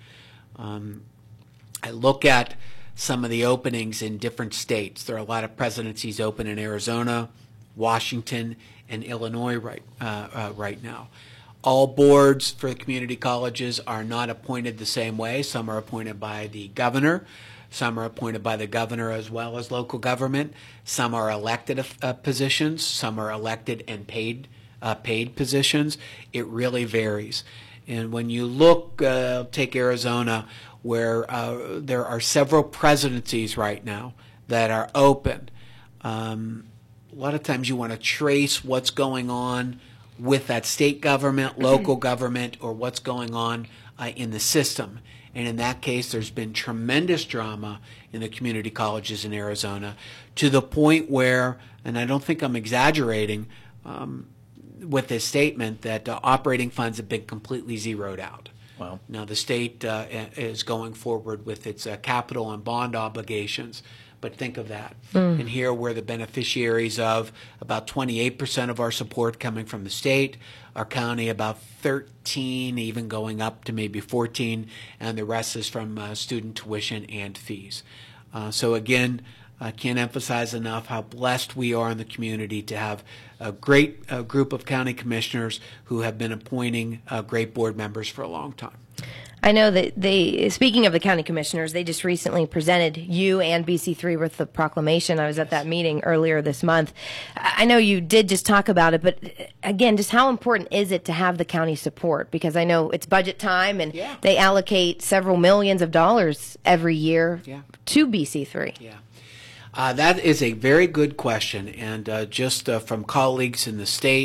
I look at some of the openings in different states. There are a lot of presidencies open in Arizona, Washington, and Illinois right now. All boards for the community colleges are not appointed the same way. Some are appointed by the governor. Some are appointed by the governor as well as local government. Some are elected positions. Some are elected and paid positions. It really varies. And when you look, take Arizona, where there are several presidencies right now that are open. A lot of times you want to trace what's going on with that state government, local government, or what's going on in the system. And in that case, there's been tremendous drama in the community colleges in Arizona, to the point where, and I don't think I'm exaggerating with this statement, that operating funds have been completely zeroed out. Wow. Now, the state is going forward with its capital and bond obligations, but think of that. And here we're the beneficiaries of about 28% of our support coming from the state, our county about 13, even going up to maybe 14, and the rest is from student tuition and fees. So again, I can't emphasize enough how blessed we are in the community to have a great group of county commissioners who have been appointing great board members for a long time. I know that speaking of the county commissioners, they just recently presented you and BC3 with the proclamation. I was at that meeting earlier this month. I know you did just talk about it, but again, just how important is it to have the county support? Because I know it's budget time and they allocate several millions of dollars every year to BC3. That is a very good question, and just from colleagues in the state,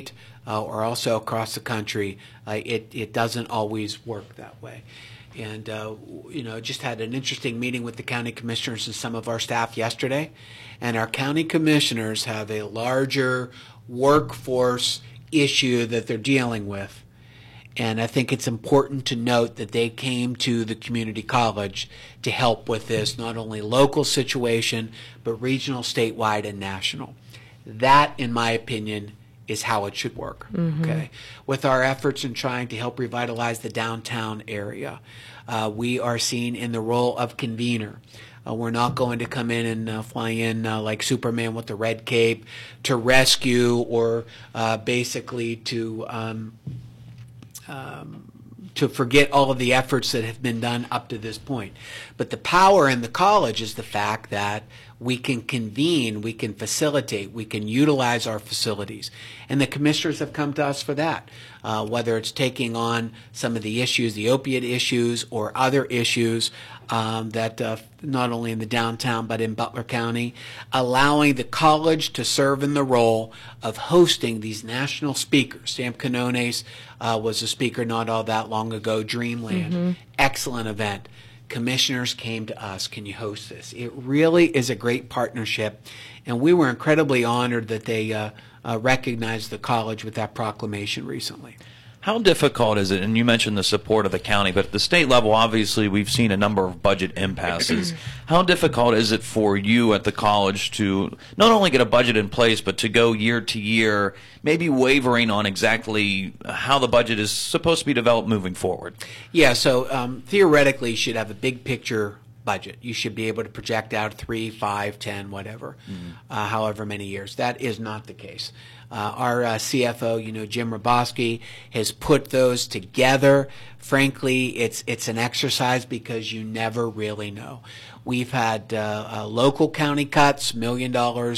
or also across the country, it doesn't always work that way. And, just had an interesting meeting with the county commissioners and some of our staff yesterday. And our county commissioners have a larger workforce issue that they're dealing with. And I think it's important to note that they came to the community college to help with this, not only local situation, but regional, statewide, and national. That, in my opinion, is how it should work. Okay, with our efforts in trying to help revitalize the downtown area, we are seen in the role of convener. We're not going to come in and fly in like Superman with the red cape to rescue or basically to forget all of the efforts that have been done up to this point. But the power in the college is the fact that we can convene, we can facilitate, we can utilize our facilities. And the commissioners have come to us for that, whether it's taking on some of the issues, the opiate issues, or other issues that not only in the downtown but in Butler County, allowing the college to serve in the role of hosting these national speakers. Sam Quinones was a speaker not all that long ago, Dreamland. Excellent event. Commissioners came to us, can you host this? It really is a great partnership, and we were incredibly honored that they recognized the college with that proclamation recently. How difficult is it, and you mentioned the support of the county, but at the state level, obviously, we've seen a number of budget impasses. How difficult is it for you at the college to not only get a budget in place, but to go year to year, maybe wavering on exactly how the budget is supposed to be developed moving forward? Yeah, so theoretically, you should have a big picture budget. You should be able to project out 3, 5, 10, whatever, however many years. That is not the case. Our CFO, Jim Roboski, has put those together. Frankly, it's an exercise because you never really know. We've had local county cuts, $1 million,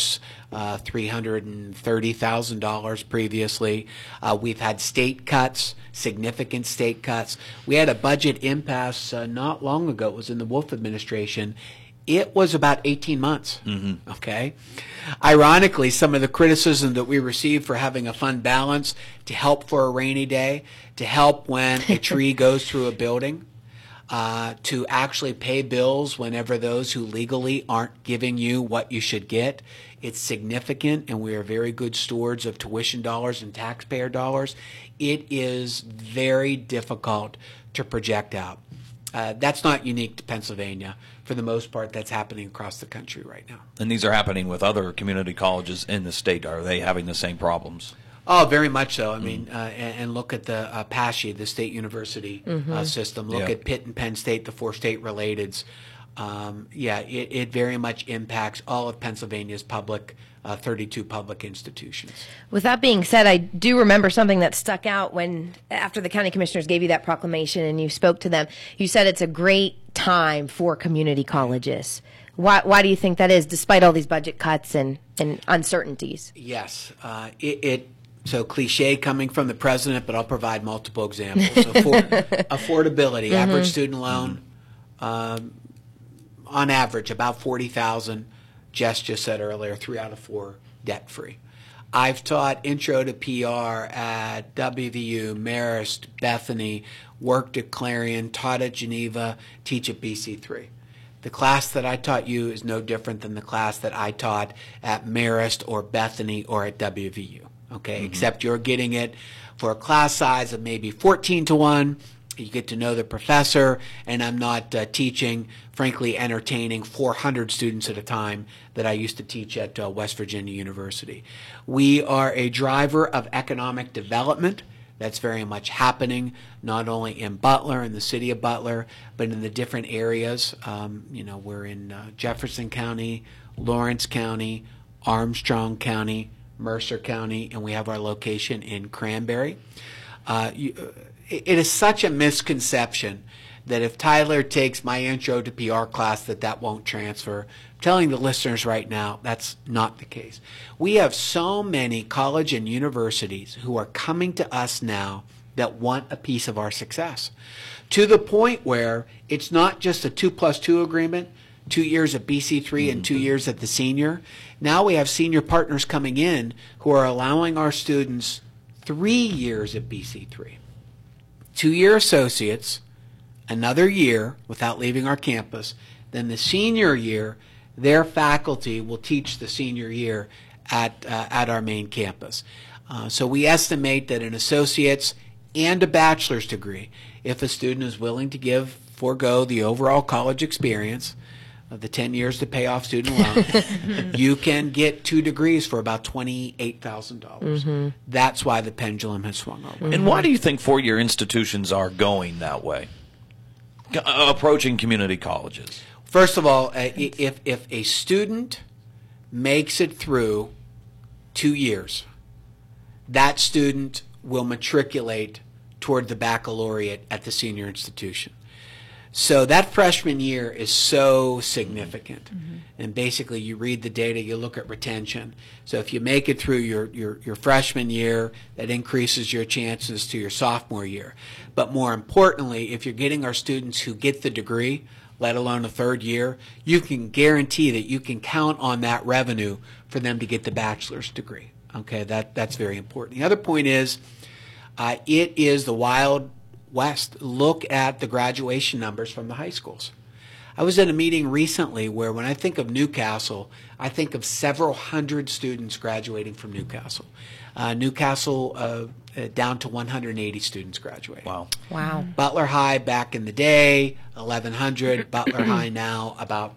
$330,000 previously. We've had state cuts, significant state cuts. We had a budget impasse not long ago. It was in the Wolf administration. It was about 18 months, okay? Ironically, some of the criticism that we received for having a fund balance to help for a rainy day, to help when a tree goes through a building, to actually pay bills whenever those who legally aren't giving you what you should get. It's significant, and we are very good stewards of tuition dollars and taxpayer dollars. It is very difficult to project out. That's not unique to Pennsylvania. For the most part, that's happening across the country right now. And these are happening with other community colleges in the state. Are they having the same problems? Oh, very much so. I mean, and look at the PASSHE, the state university system. Look at Pitt and Penn State, the 4 state relateds. It very much impacts all of Pennsylvania's public 32 public institutions. With that being said, I do remember something that stuck out after the county commissioners gave you that proclamation and you spoke to them. You said it's a great time for community colleges. Why do you think that is, despite all these budget cuts and uncertainties? Yes, so cliche coming from the president, but I'll provide multiple examples. Affordability, average student loan, on average about $40,000. Jess just said earlier, 3 out of 4 debt-free. I've taught Intro to PR at WVU, Marist, Bethany, worked at Clarion, taught at Geneva, teach at BC3. The class that I taught you is no different than the class that I taught at Marist or Bethany or at WVU, okay? Except you're getting it for a class size of maybe 14 to 1. You get to know the professor, and I'm not teaching, frankly, entertaining 400 students at a time that I used to teach at West Virginia University. We are a driver of economic development. That's very much happening, not only in Butler, in the city of Butler, but in the different areas. We're in Jefferson County, Lawrence County, Armstrong County, Mercer County, and we have our location in Cranberry. It is such a misconception that if Tyler takes my Intro to PR class that won't transfer. I'm telling the listeners right now, that's not the case. We have so many college and universities who are coming to us now that want a piece of our success, to the point where it's not just a 2+2 agreement, 2 years at BC3 and 2 years at the senior. Now we have senior partners coming in who are allowing our students 3 years at BC3. 2-year associates, another year without leaving our campus. Then the senior year, their faculty will teach the senior year at our main campus. So we estimate that an associate's and a bachelor's degree, if a student is willing to forego the overall college experience of the 10 years to pay off student loans, you can get 2 degrees for about $28,000. That's why the pendulum has swung over. And why do you think four-year institutions are going that way, approaching community colleges? First of all, if a student makes it through 2 years, that student will matriculate toward the baccalaureate at the senior institution. So that freshman year is so significant. And basically you read the data, you look at retention. So if you make it through your freshman year, that increases your chances to your sophomore year. But more importantly, if you're getting our students who get the degree, let alone a third year, you can guarantee that you can count on that revenue for them to get the bachelor's degree. Okay, that's very important. The other point is, it is the Wild West. Look at the graduation numbers from the high schools. I was at a meeting recently where when I think of Newcastle, I think of several hundred students graduating from Newcastle. Newcastle down to 180 students graduating. Wow. Butler High back in the day, 1,100. Butler High now about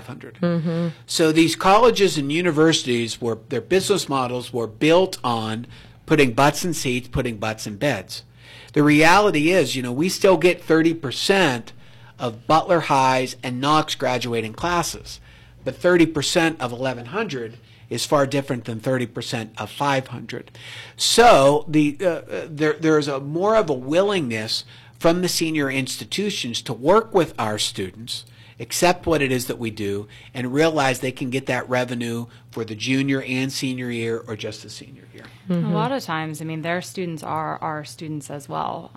500. So these colleges and universities, their business models were built on putting butts in seats, putting butts in beds. The reality is, we still get 30% of Butler Highs and Knox graduating classes, but 30% of 1,100 is far different than 30% of 500. So there's more of a willingness from the senior institutions to work with our students, accept what it is that we do, and realize they can get that revenue for the junior and senior year or just the senior year. A lot of times, their students are our students as well.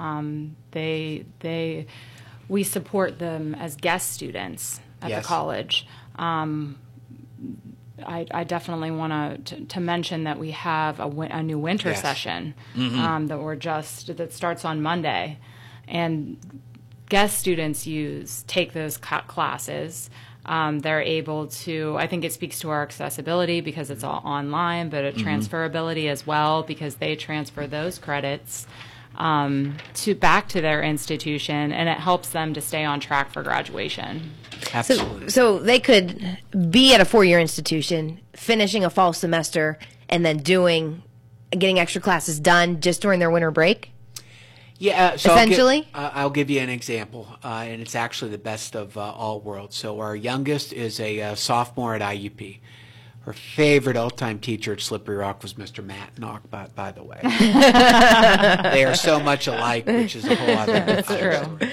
We support them as guest students at the college. I definitely want to mention that we have a new winter session that starts on Monday, and guest students take those classes. They're able to, I think it speaks to our accessibility because it's all online, but a transferability as well because they transfer those credits back to their institution, and it helps them to stay on track for graduation. Absolutely. So they could be at a 4-year institution, finishing a fall semester, and then getting extra classes done just during their winter break? Yeah, so essentially? I'll give you an example, and it's actually the best of all worlds. So our youngest is a sophomore at IUP. Her favorite all-time teacher at Slippery Rock was Mr. Matt Knock, by the way. They are so much alike, which is a whole other story.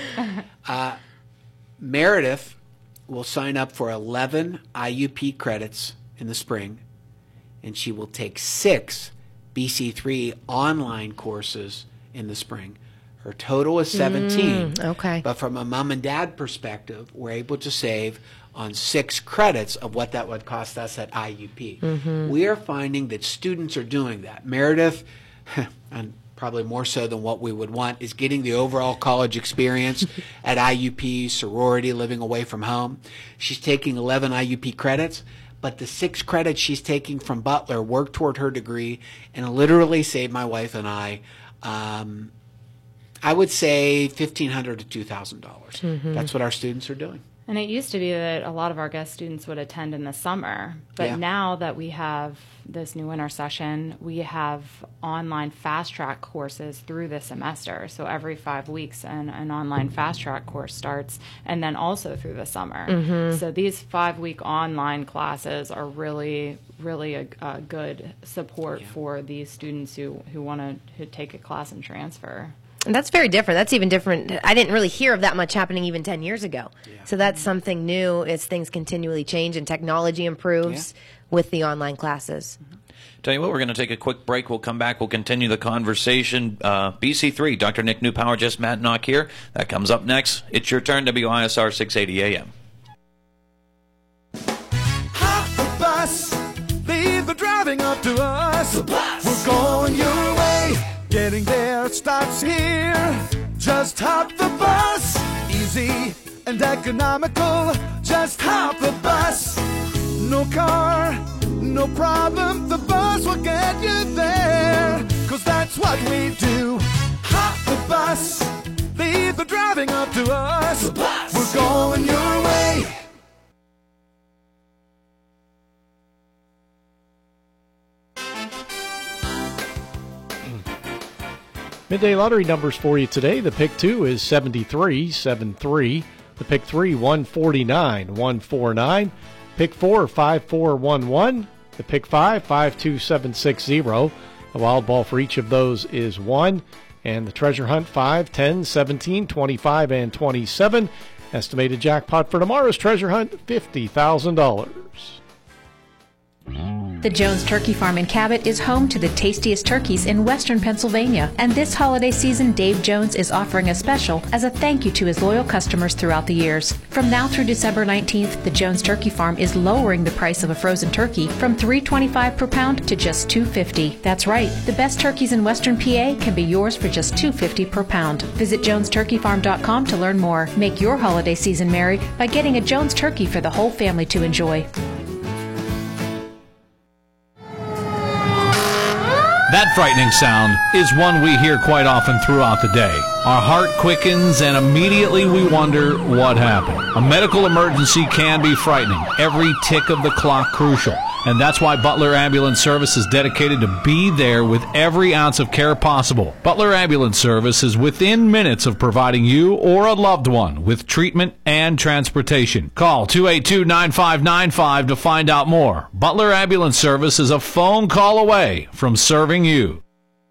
Meredith will sign up for 11 IUP credits in the spring, and she will take 6 BC3 online courses in the spring. Her total is 17. Okay. But from a mom and dad perspective, we're able to save on 6 credits of what that would cost us at IUP. We are finding that students are doing that. Meredith, and probably more so than what we would want, is getting the overall college experience at IUP, sorority, living away from home. She's taking 11 IUP credits, but the 6 credits she's taking from Butler work toward her degree and literally saved my wife and I would say $1,500 to $2,000. That's what our students are doing. And it used to be that a lot of our guest students would attend in the summer. But now that we have this new winter session, we have online fast-track courses through the semester. So every 5 weeks, an online fast-track course starts, and then also through the summer. So these 5-week online classes are really, really a good support for these students who want to take a class and transfer. And that's very different. That's even different. I didn't really hear of that much happening even 10 years ago. So that's something new as things continually change and technology improves with the online classes. Tell you what, we're going to take a quick break. We'll come back. We'll continue the conversation. BC3, Dr. Nick Newpower, just Matt Knock here. That comes up next. It's your turn, WISR 680 AM. Hop the bus, leave the driving up to us. We're going your way. starts here. Just hop the bus. Easy and economical. Just hop the bus. No car, no problem. The bus will get you there. 'Cause that's what we do. Hop the bus. Leave the driving up to us. The bus. We're going your way. Midday Lottery numbers for you today. The pick 2 is 7373. The pick 3, 149 149. Pick 4, 5411. The pick 5, 52760. The wild ball for each of those is 1. And the treasure hunt 5, 10, 17, 25, and 27. Estimated jackpot for tomorrow's treasure hunt, $50,000. The Jones Turkey Farm in Cabot is home to the tastiest turkeys in western Pennsylvania. And this holiday season, Dave Jones is offering a special as a thank you to his loyal customers throughout the years. From now through December 19th, the Jones Turkey Farm is lowering the price of a frozen turkey from $3.25 per pound to just $2.50. That's right, the best turkeys in western PA can be yours for just $2.50 per pound. Visit JonesTurkeyFarm.com to learn more. Make your holiday season merry by getting a Jones turkey for the whole family to enjoy. That frightening sound is one we hear quite often throughout the day. Our heart quickens and immediately we wonder what happened. A medical emergency can be frightening. Every tick of the clock crucial. And that's why Butler Ambulance Service is dedicated to be there with every ounce of care possible. Butler Ambulance Service is within minutes of providing you or a loved one with treatment and transportation. Call 282-9595 to find out more. Butler Ambulance Service is a phone call away from serving you.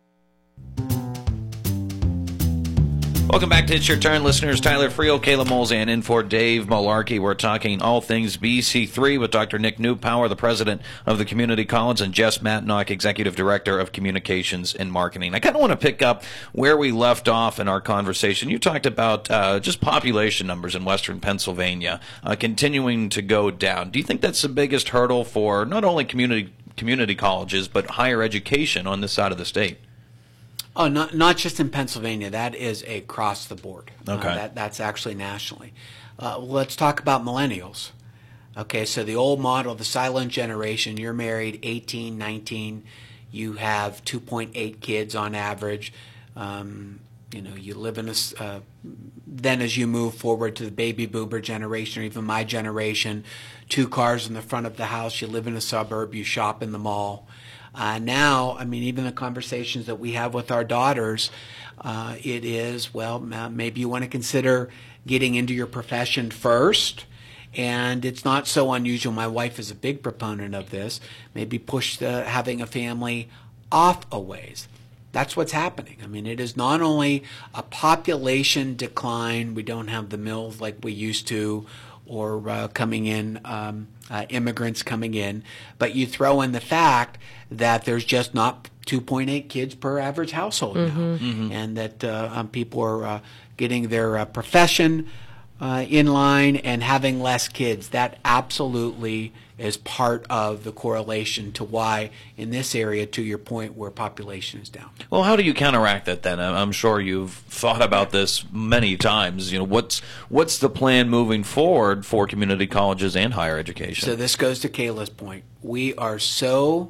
Welcome back to It's Your Turn, listeners. Tyler Friel, Kayla Molzan in for Dave Malarkey. We're talking all things BC3 with Dr. Nick Newpower, the president of the Community College, and Jess Matnock, executive director of communications and marketing. I kind of want to pick up where we left off in our conversation. You talked about just population numbers in western Pennsylvania continuing to go down. Do you think that's the biggest hurdle for not only community colleges but higher education on this side of the state? Oh, not just in Pennsylvania. That is across the board. Okay. That's actually nationally. Let's talk about millennials. Okay, so the old model, the silent generation, you're married 18, 19, you have 2.8 kids on average. You live in a... then as you move forward to the baby boomer generation, or even my generation, 2 cars in the front of the house, you live in a suburb, you shop in the mall. Now, I mean, even the conversations that we have with our daughters, it is, well, maybe you want to consider getting into your profession first. And it's not so unusual. My wife is a big proponent of this. Maybe push having a family off a ways. That's what's happening. I mean, it is not only a population decline. We don't have the mills like we used to, or coming in, immigrants coming in, but you throw in the fact that there's just not 2.8 kids per average household now, and that people are getting their profession in line and having less kids. That absolutely is part of the correlation to why in this area, to your point, where population is down. Well, how do you counteract that then? I'm sure you've thought about this many times. You know, what's the plan moving forward for community colleges and higher education? So this goes to Kayla's point. We are so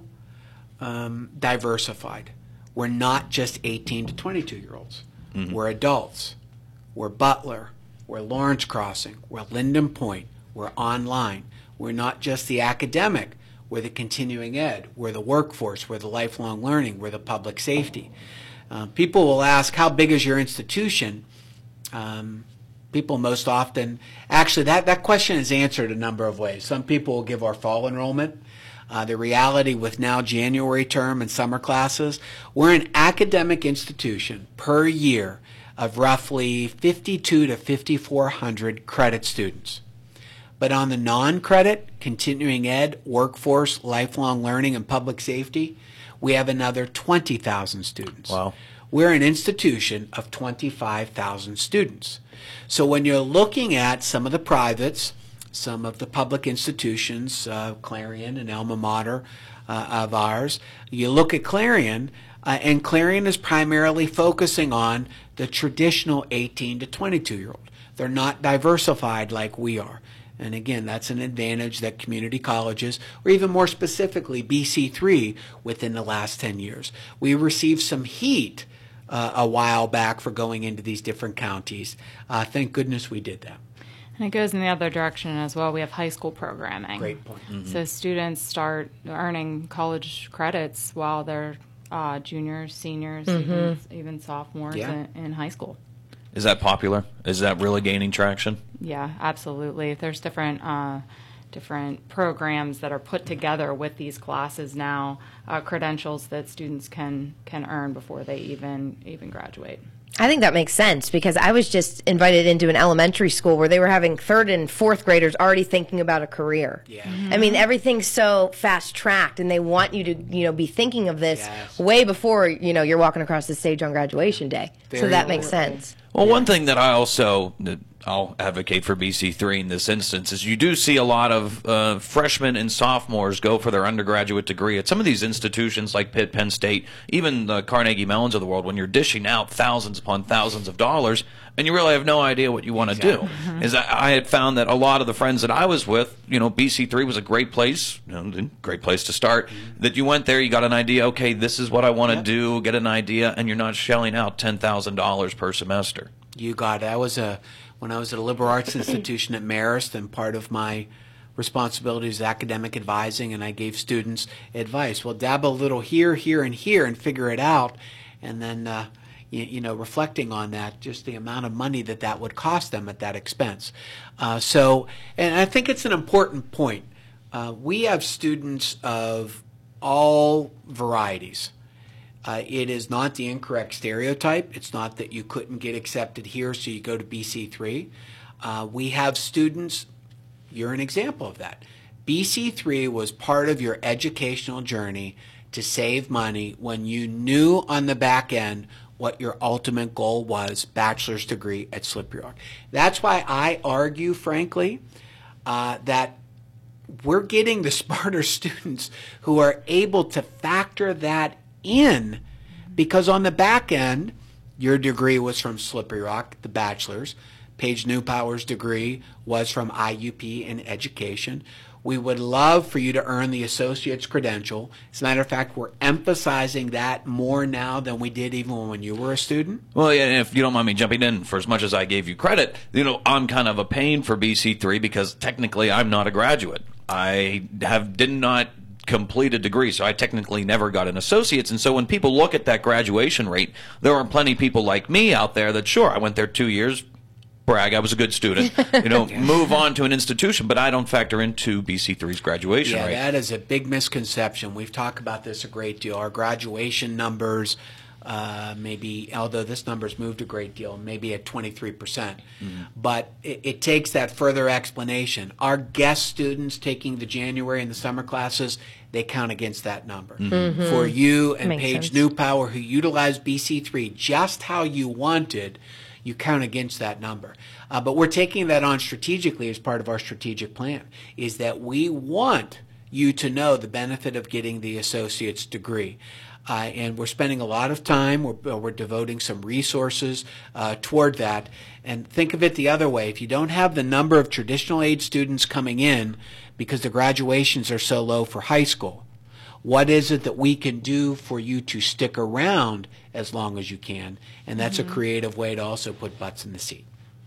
diversified. We're not just 18 to 22-year-olds. We're adults. We're Butler. We're Lawrence Crossing. We're Linden Point. We're online. We're not just the academic. We're the continuing ed. We're the workforce. We're the lifelong learning. We're the public safety. People will ask, how big is your institution? People most often, actually, that question is answered a number of ways. Some people will give our fall enrollment. The reality with now January term and summer classes, we're an academic institution per year of roughly 52 to 5,400 credit students. But on the non-credit, continuing ed, workforce, lifelong learning, and public safety, we have another 20,000 students. Wow. We're an institution of 25,000 students. So when you're looking at some of the privates, some of the public institutions, Clarion and Alma Mater of ours, you look at Clarion, And Clarion is primarily focusing on the traditional 18 to 22-year-old. They're not diversified like we are. And again, that's an advantage that community colleges, or even more specifically BC3, within the last 10 years. We received some heat a while back for going into these different counties. Thank goodness we did that. And it goes in the other direction as well. We have high school programming. Great point. Mm-hmm. So students start earning college credits while they're juniors, seniors, even sophomores in high school. Is that popular? Is that really gaining traction? Yeah, absolutely. There's different programs that are put together with these classes now, credentials that students can earn before they even graduate. I think that makes sense because I was just invited into an elementary school where they were having 3rd and 4th graders already thinking about a career. Yeah. Mm-hmm. I mean, everything's so fast tracked, and they want you to be thinking of this way before you're walking across the stage on graduation day. So that makes sense. Well, one thing that I'll advocate for BC3 in this instance is you do see a lot of freshmen and sophomores go for their undergraduate degree at some of these institutions like Pitt, Penn State, even the Carnegie Mellons of the world, when you're dishing out thousands upon thousands of dollars and you really have no idea what you want to do. Mm-hmm. Is I had found that a lot of the friends that I was with, BC3 was a great place, great place to start, that you went there, you got an idea, okay, this is what I want to do, get an idea, and you're not shelling out $10,000 per semester. You got it. When I was at a liberal arts institution at Marist, and part of my responsibility is academic advising, and I gave students advice. Well, dabble a little here, here, and here, and figure it out, and then reflecting on that, just the amount of money that would cost them at that expense. And I think it's an important point. We have students of all varieties. It is not the incorrect stereotype. It's not that you couldn't get accepted here, so you go to BC3. We have students, you're an example of that. BC3 was part of your educational journey to save money when you knew on the back end what your ultimate goal was, bachelor's degree at Slippery Rock. That's why I argue, frankly, that we're getting the smarter students who are able to factor that in, because on the back end, your degree was from Slippery Rock, the bachelor's. Paige Newpower's degree was from IUP in education. We would love for you to earn the associate's credential. As a matter of fact, we're emphasizing that more now than we did even when you were a student. Well, yeah, and if you don't mind me jumping in, for as much as I gave you credit, I'm kind of a pain for BC3 because technically I'm not a graduate. I did not complete a degree, so I technically never got an associate's. And so when people look at that graduation rate, there are plenty of people like me out there that, sure, I went there 2 years, brag, I was a good student, move on to an institution, but I don't factor into BC3's graduation rate. Yeah, that is a big misconception. We've talked about this a great deal. Our graduation numbers, maybe, although this number's moved a great deal, maybe at 23%. Mm-hmm. But it takes that further explanation. Our guest students taking the January and the summer classes, they count against that number. Mm-hmm. For you and Paige Newpower, who utilized BC3 just how you wanted, you count against that number. But we're taking that on strategically as part of our strategic plan, is that we want you to know the benefit of getting the associate's degree. And we're spending a lot of time, we're devoting some resources toward that. And think of it the other way. If you don't have the number of traditional aid students coming in because the graduations are so low for high school, what is it that we can do for you to stick around as long as you can? And that's a creative way to also put butts in the seat.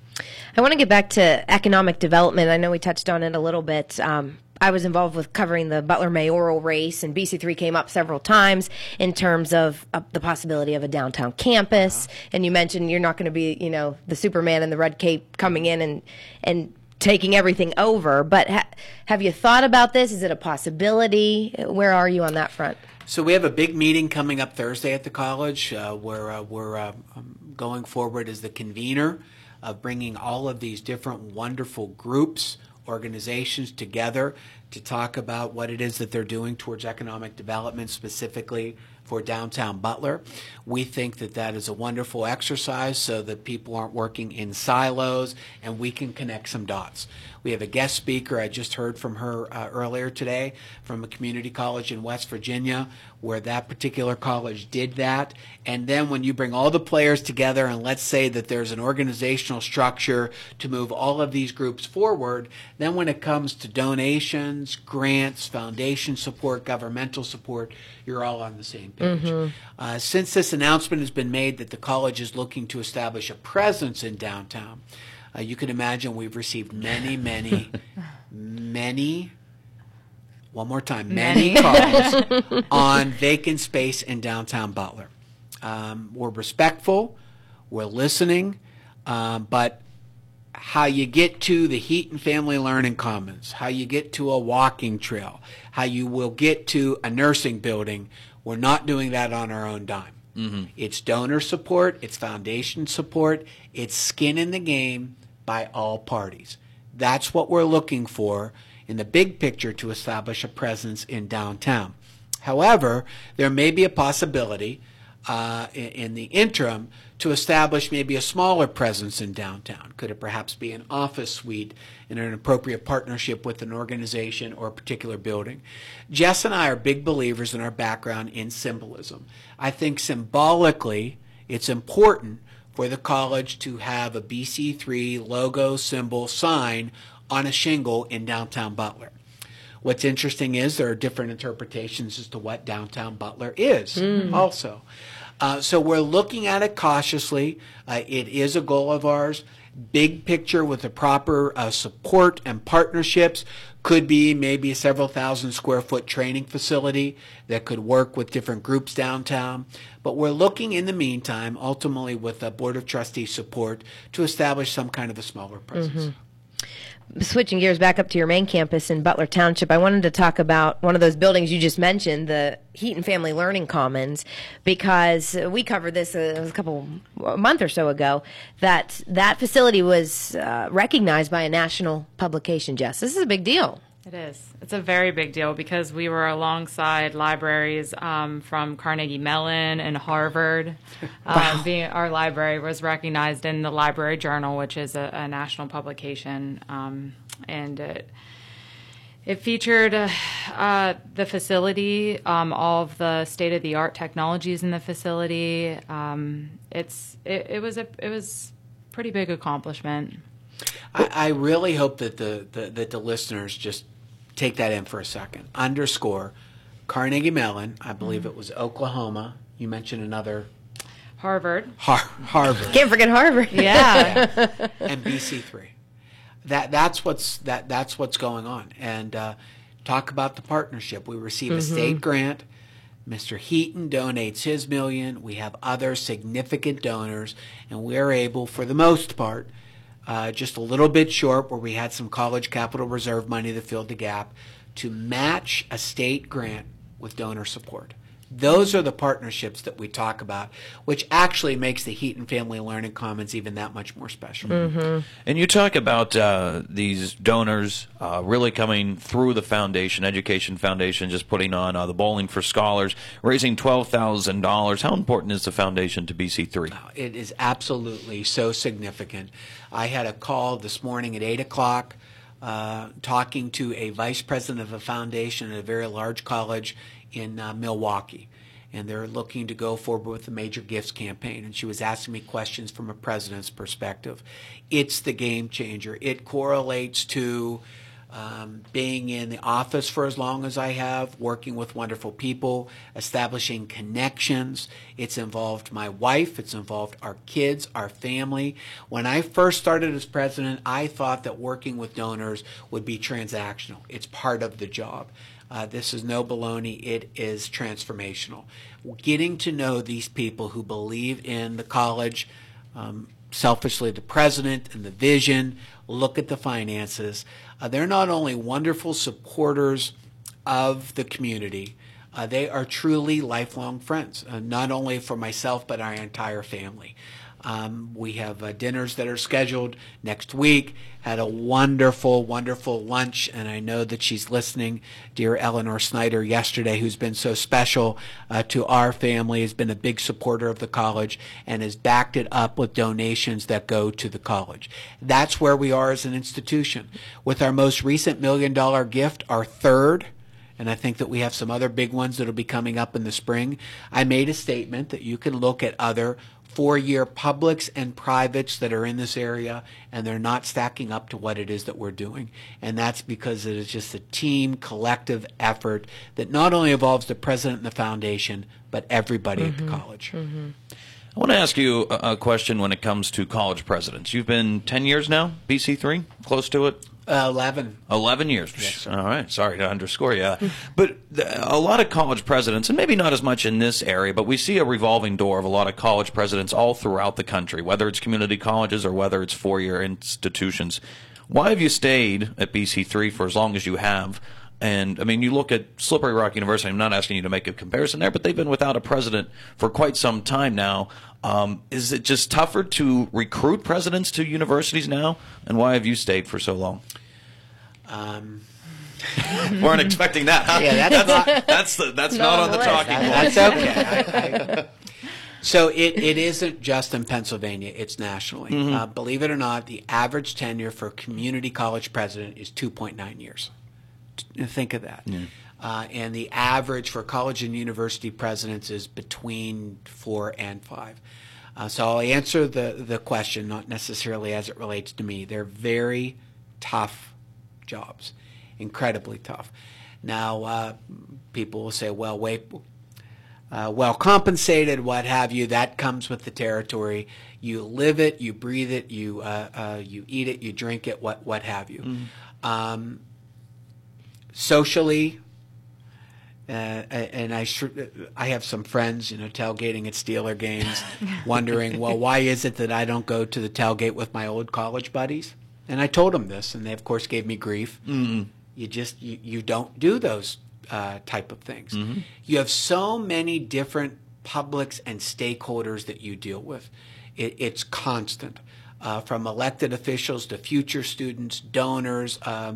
I want to get back to economic development. I know we touched on it a little bit. I was involved with covering the Butler mayoral race, and BC3 came up several times in terms of the possibility of a downtown campus. And you mentioned you're not going to be, the Superman in the red cape coming in and taking everything over. But have you thought about this? Is it a possibility? Where are you on that front? So we have a big meeting coming up Thursday at the college where we're going forward as the convener of bringing all of these different wonderful groups, organizations together to talk about what it is that they're doing towards economic development, specifically for downtown Butler. We think that is a wonderful exercise so that people aren't working in silos and we can connect some dots. We have a guest speaker. I just heard from her earlier today from a community college in West Virginia where that particular college did that. And then when you bring all the players together, and let's say that there's an organizational structure to move all of these groups forward, then when it comes to donations, grants, foundation support, governmental support, you're all on the same page. Since this announcement has been made that the college is looking to establish a presence in downtown, you can imagine we've received many calls on vacant space in downtown Butler. We're respectful, we're listening, but how you get to the Heaton Family Learning Commons, how you get to a walking trail, how you will get to a nursing building, we're not doing that on our own dime. It's donor support, it's foundation support, it's skin in the game by all parties. That's what we're looking for in the big picture to establish a presence in downtown. However, there may be a possibility in the interim to establish maybe a smaller presence in downtown. Could it perhaps be an office suite in an appropriate partnership with an organization or a particular building? Jess and I are big believers in our background in symbolism. I think symbolically it's important for the college to have a BC3 logo, symbol, sign on a shingle in downtown Butler. What's interesting is there are different interpretations as to what downtown Butler is also. So we're looking at it cautiously. It is a goal of ours. Big picture with the proper support and partnerships could be maybe a several thousand square foot training facility that could work with different groups downtown. But we're looking in the meantime, ultimately with the Board of Trustees support, to establish some kind of a smaller presence. Switching gears back up to your main campus in Butler Township, I wanted to talk about one of those buildings you just mentioned, the Heaton Family Learning Commons, because we covered this a month or so ago, that facility was recognized by a national publication, Jess. This is a big deal. It is. It's a very big deal because we were alongside libraries from Carnegie Mellon and Harvard. Our library was recognized in the Library Journal, which is a national publication, and it featured the facility, all of the state-of-the-art technologies in the facility. It was a pretty big accomplishment. I really hope that the listeners just take that in for a second. Underscore Carnegie Mellon, I believe it was Oklahoma. You mentioned another. Harvard. Harvard. Can't forget Harvard. Yeah. And BC3. That's what's going on. And talk about the partnership. We receive a state grant. Mr. Heaton donates his $1 million. We have other significant donors, and we're able, for the most part, just a little bit short, where we had some college capital reserve money that filled the gap, to match a state grant with donor support. Those are the partnerships that we talk about, which actually makes the Heaton Family Learning Commons even that much more special. And you talk about these donors really coming through the foundation, Education Foundation, just putting on the Bowling for Scholars, raising $12,000. How important is the foundation to BC3? It is absolutely so significant. I had a call this morning at 8 o'clock talking to a vice president of a foundation at a very large college in Milwaukee, and they're looking to go forward with a major gifts campaign, and she was asking me questions from a president's perspective. It's the game changer. It correlates to being in the office for as long as I have, working with wonderful people, establishing connections. It's involved my wife. It's involved our kids, our family. When I first started as president, I thought that working with donors would be transactional. It's part of the job. This is no baloney. It is transformational. Getting to know these people who believe in the college, selfishly the president and the vision, look at the finances. They're not only wonderful supporters of the community, they are truly lifelong friends, not only for myself but our entire family. We have dinners that are scheduled next week. Had a wonderful, wonderful lunch, and I know that she's listening. Dear Eleanor Snyder yesterday, who's been so special to our family, has been a big supporter of the college and has backed it up with donations that go to the college. That's where we are as an institution. With our most recent $1 million gift, our third, and I think that we have some other big ones that will be coming up in the spring. I made a statement that you can look at other four-year publics and privates that are in this area, and they're not stacking up to what it is that we're doing. And that's because it is just a team, collective effort that not only involves the president and the foundation, but everybody at the college. I want to ask you a question when it comes to college presidents. You've been 10 years now, BC3, close to it? 11. 11 years. Yes, all right. Sorry to underscore you. But a lot of college presidents, and maybe not as much in this area, but we see a revolving door of a lot of college presidents all throughout the country, whether it's community colleges or whether it's four-year institutions. Why have you stayed at BC3 for as long as you have? And, I mean, you look at Slippery Rock University. I'm not asking you to make a comparison there, but they've been without a president for quite some time now. Is it just tougher to recruit presidents to universities now? And why have you stayed for so long? Weren't expecting that, huh? Yeah, that's not on the talking point. That's okay. So it isn't just in Pennsylvania, it's nationally. Believe it or not, the average tenure for a community college president is 2.9 years. Think of that. And the average for college and university presidents is between 4 and 5. So I'll answer the question, not necessarily as it relates to me. They're very tough jobs, incredibly tough. Now, people will say, well, well compensated, what have you. That comes with the territory. You live it, you breathe it, you eat it, you drink it, what have you. Socially, and I have some friends, tailgating at Steeler games, wondering, well, why is it that I don't go to the tailgate with my old college buddies? And I told them this, and they of course gave me grief. You don't do those type of things. You have so many different publics and stakeholders that you deal with. It's constant, from elected officials to future students, donors,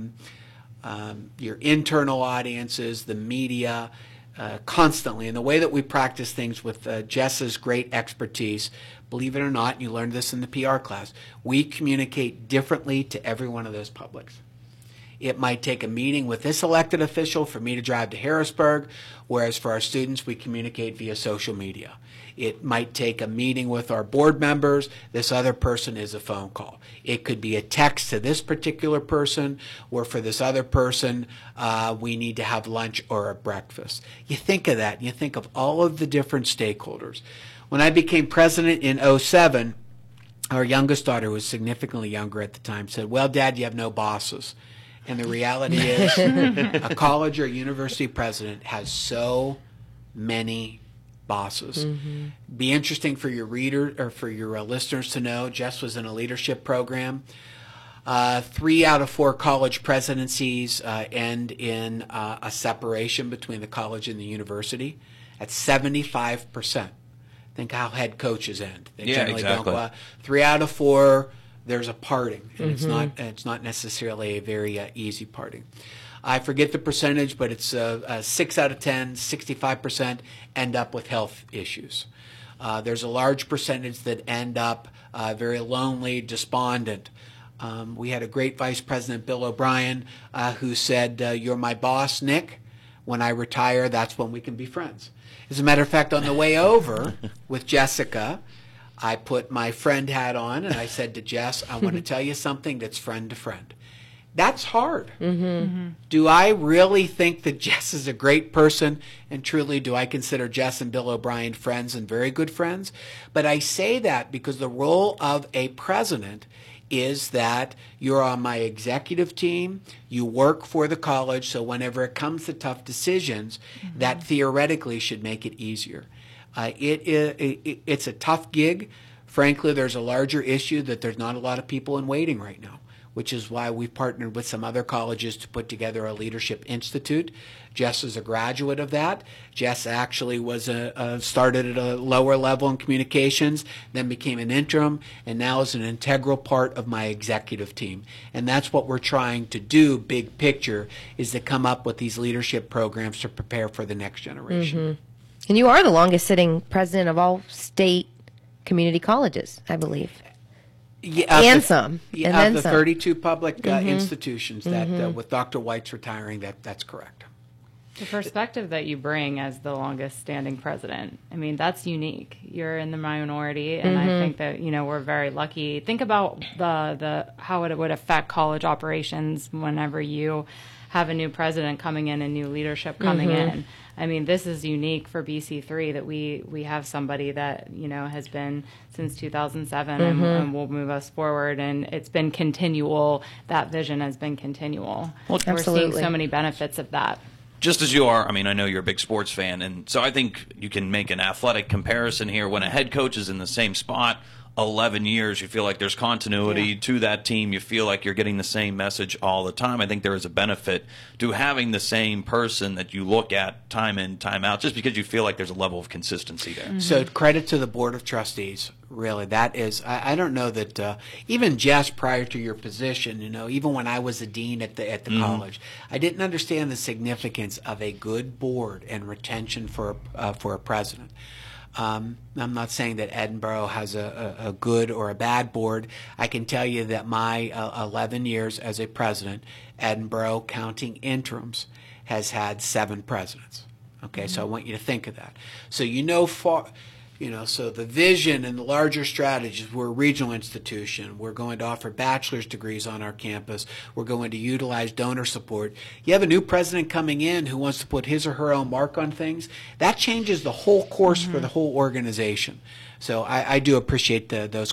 your internal audiences, the media, constantly. And the way that we practice things with Jess's great expertise, believe it or not, you learned this in the PR class, we communicate differently to every one of those publics. It might take a meeting with this elected official for me to drive to Harrisburg, whereas for our students, we communicate via social media. It might take a meeting with our board members. This other person is a phone call. It could be a text to this particular person, or for this other person, we need to have lunch or a breakfast. You think of that, and you think of all of the different stakeholders. When I became president in 2007, our youngest daughter, who was significantly younger at the time, said, well, Dad, you have no bosses. And the reality is a college or university president has so many bosses. Be interesting for your reader or for your listeners to know, Jess was in a leadership program. 3 out of 4 college presidencies end in a separation between the college and the university at 75%. Think how head coaches end. They generally don't go out. 3 out of 4, there's a parting, and it's not necessarily a very easy parting. I forget the percentage, but it's 6 out of 10, 65% end up with health issues. There's a large percentage that end up very lonely, despondent. We had a great Vice President, Bill O'Brien, who said, you're my boss, Nick. When I retire, that's when we can be friends. As a matter of fact, on the way over with Jessica, I put my friend hat on, and I said to Jess, I want to tell you something that's friend to friend. That's hard. Do I really think that Jess is a great person? And truly, do I consider Jess and Bill O'Brien friends and very good friends? But I say that because the role of a president is that you're on my executive team, you work for the college, so whenever it comes to tough decisions, that theoretically should make it easier. It's a tough gig. Frankly, there's a larger issue that there's not a lot of people in waiting right now, which is why we've partnered with some other colleges to put together a leadership institute. Jess is a graduate of that. Jess actually was started at a lower level in communications, then became an interim, and now is an integral part of my executive team. And that's what we're trying to do, big picture, is to come up with these leadership programs to prepare for the next generation. And you are the longest sitting president of all state community colleges, I believe. Yeah, and some. Yeah, and of the some. 32 public institutions that with Dr. White's retiring, that's correct. The perspective that you bring as the longest standing president, I mean, that's unique. You're in the minority, and I think that, we're very lucky. Think about the how it would affect college operations whenever you have a new president coming in and new leadership coming in. I mean, this is unique for BC3 that we have somebody that, has been since 2007 and will move us forward. And it's been continual. That vision has been continual. Well, we're seeing so many benefits of that. Just as you are, I mean, I know you're a big sports fan, and so I think you can make an athletic comparison here. When a head coach is in the same spot 11 years, you feel like there's continuity to that team. You feel like you're getting the same message all the time. I think there is a benefit to having the same person that you look at time in, time out, just because you feel like there's a level of consistency there. So credit to the Board of Trustees. Really, that is, I don't know that even just prior to your position, even when I was a dean at the college, I didn't understand the significance of a good board and retention for a president. I'm not saying that Edinboro has a good or a bad board. I can tell you that my 11 years as a president, Edinboro, counting interims, has had 7 presidents. Okay, so I want you to think of that. So so the vision and the larger strategies, we're a regional institution. We're going to offer bachelor's degrees on our campus. We're going to utilize donor support. You have a new president coming in who wants to put his or her own mark on things. That changes the whole course for the whole organization. So I do appreciate those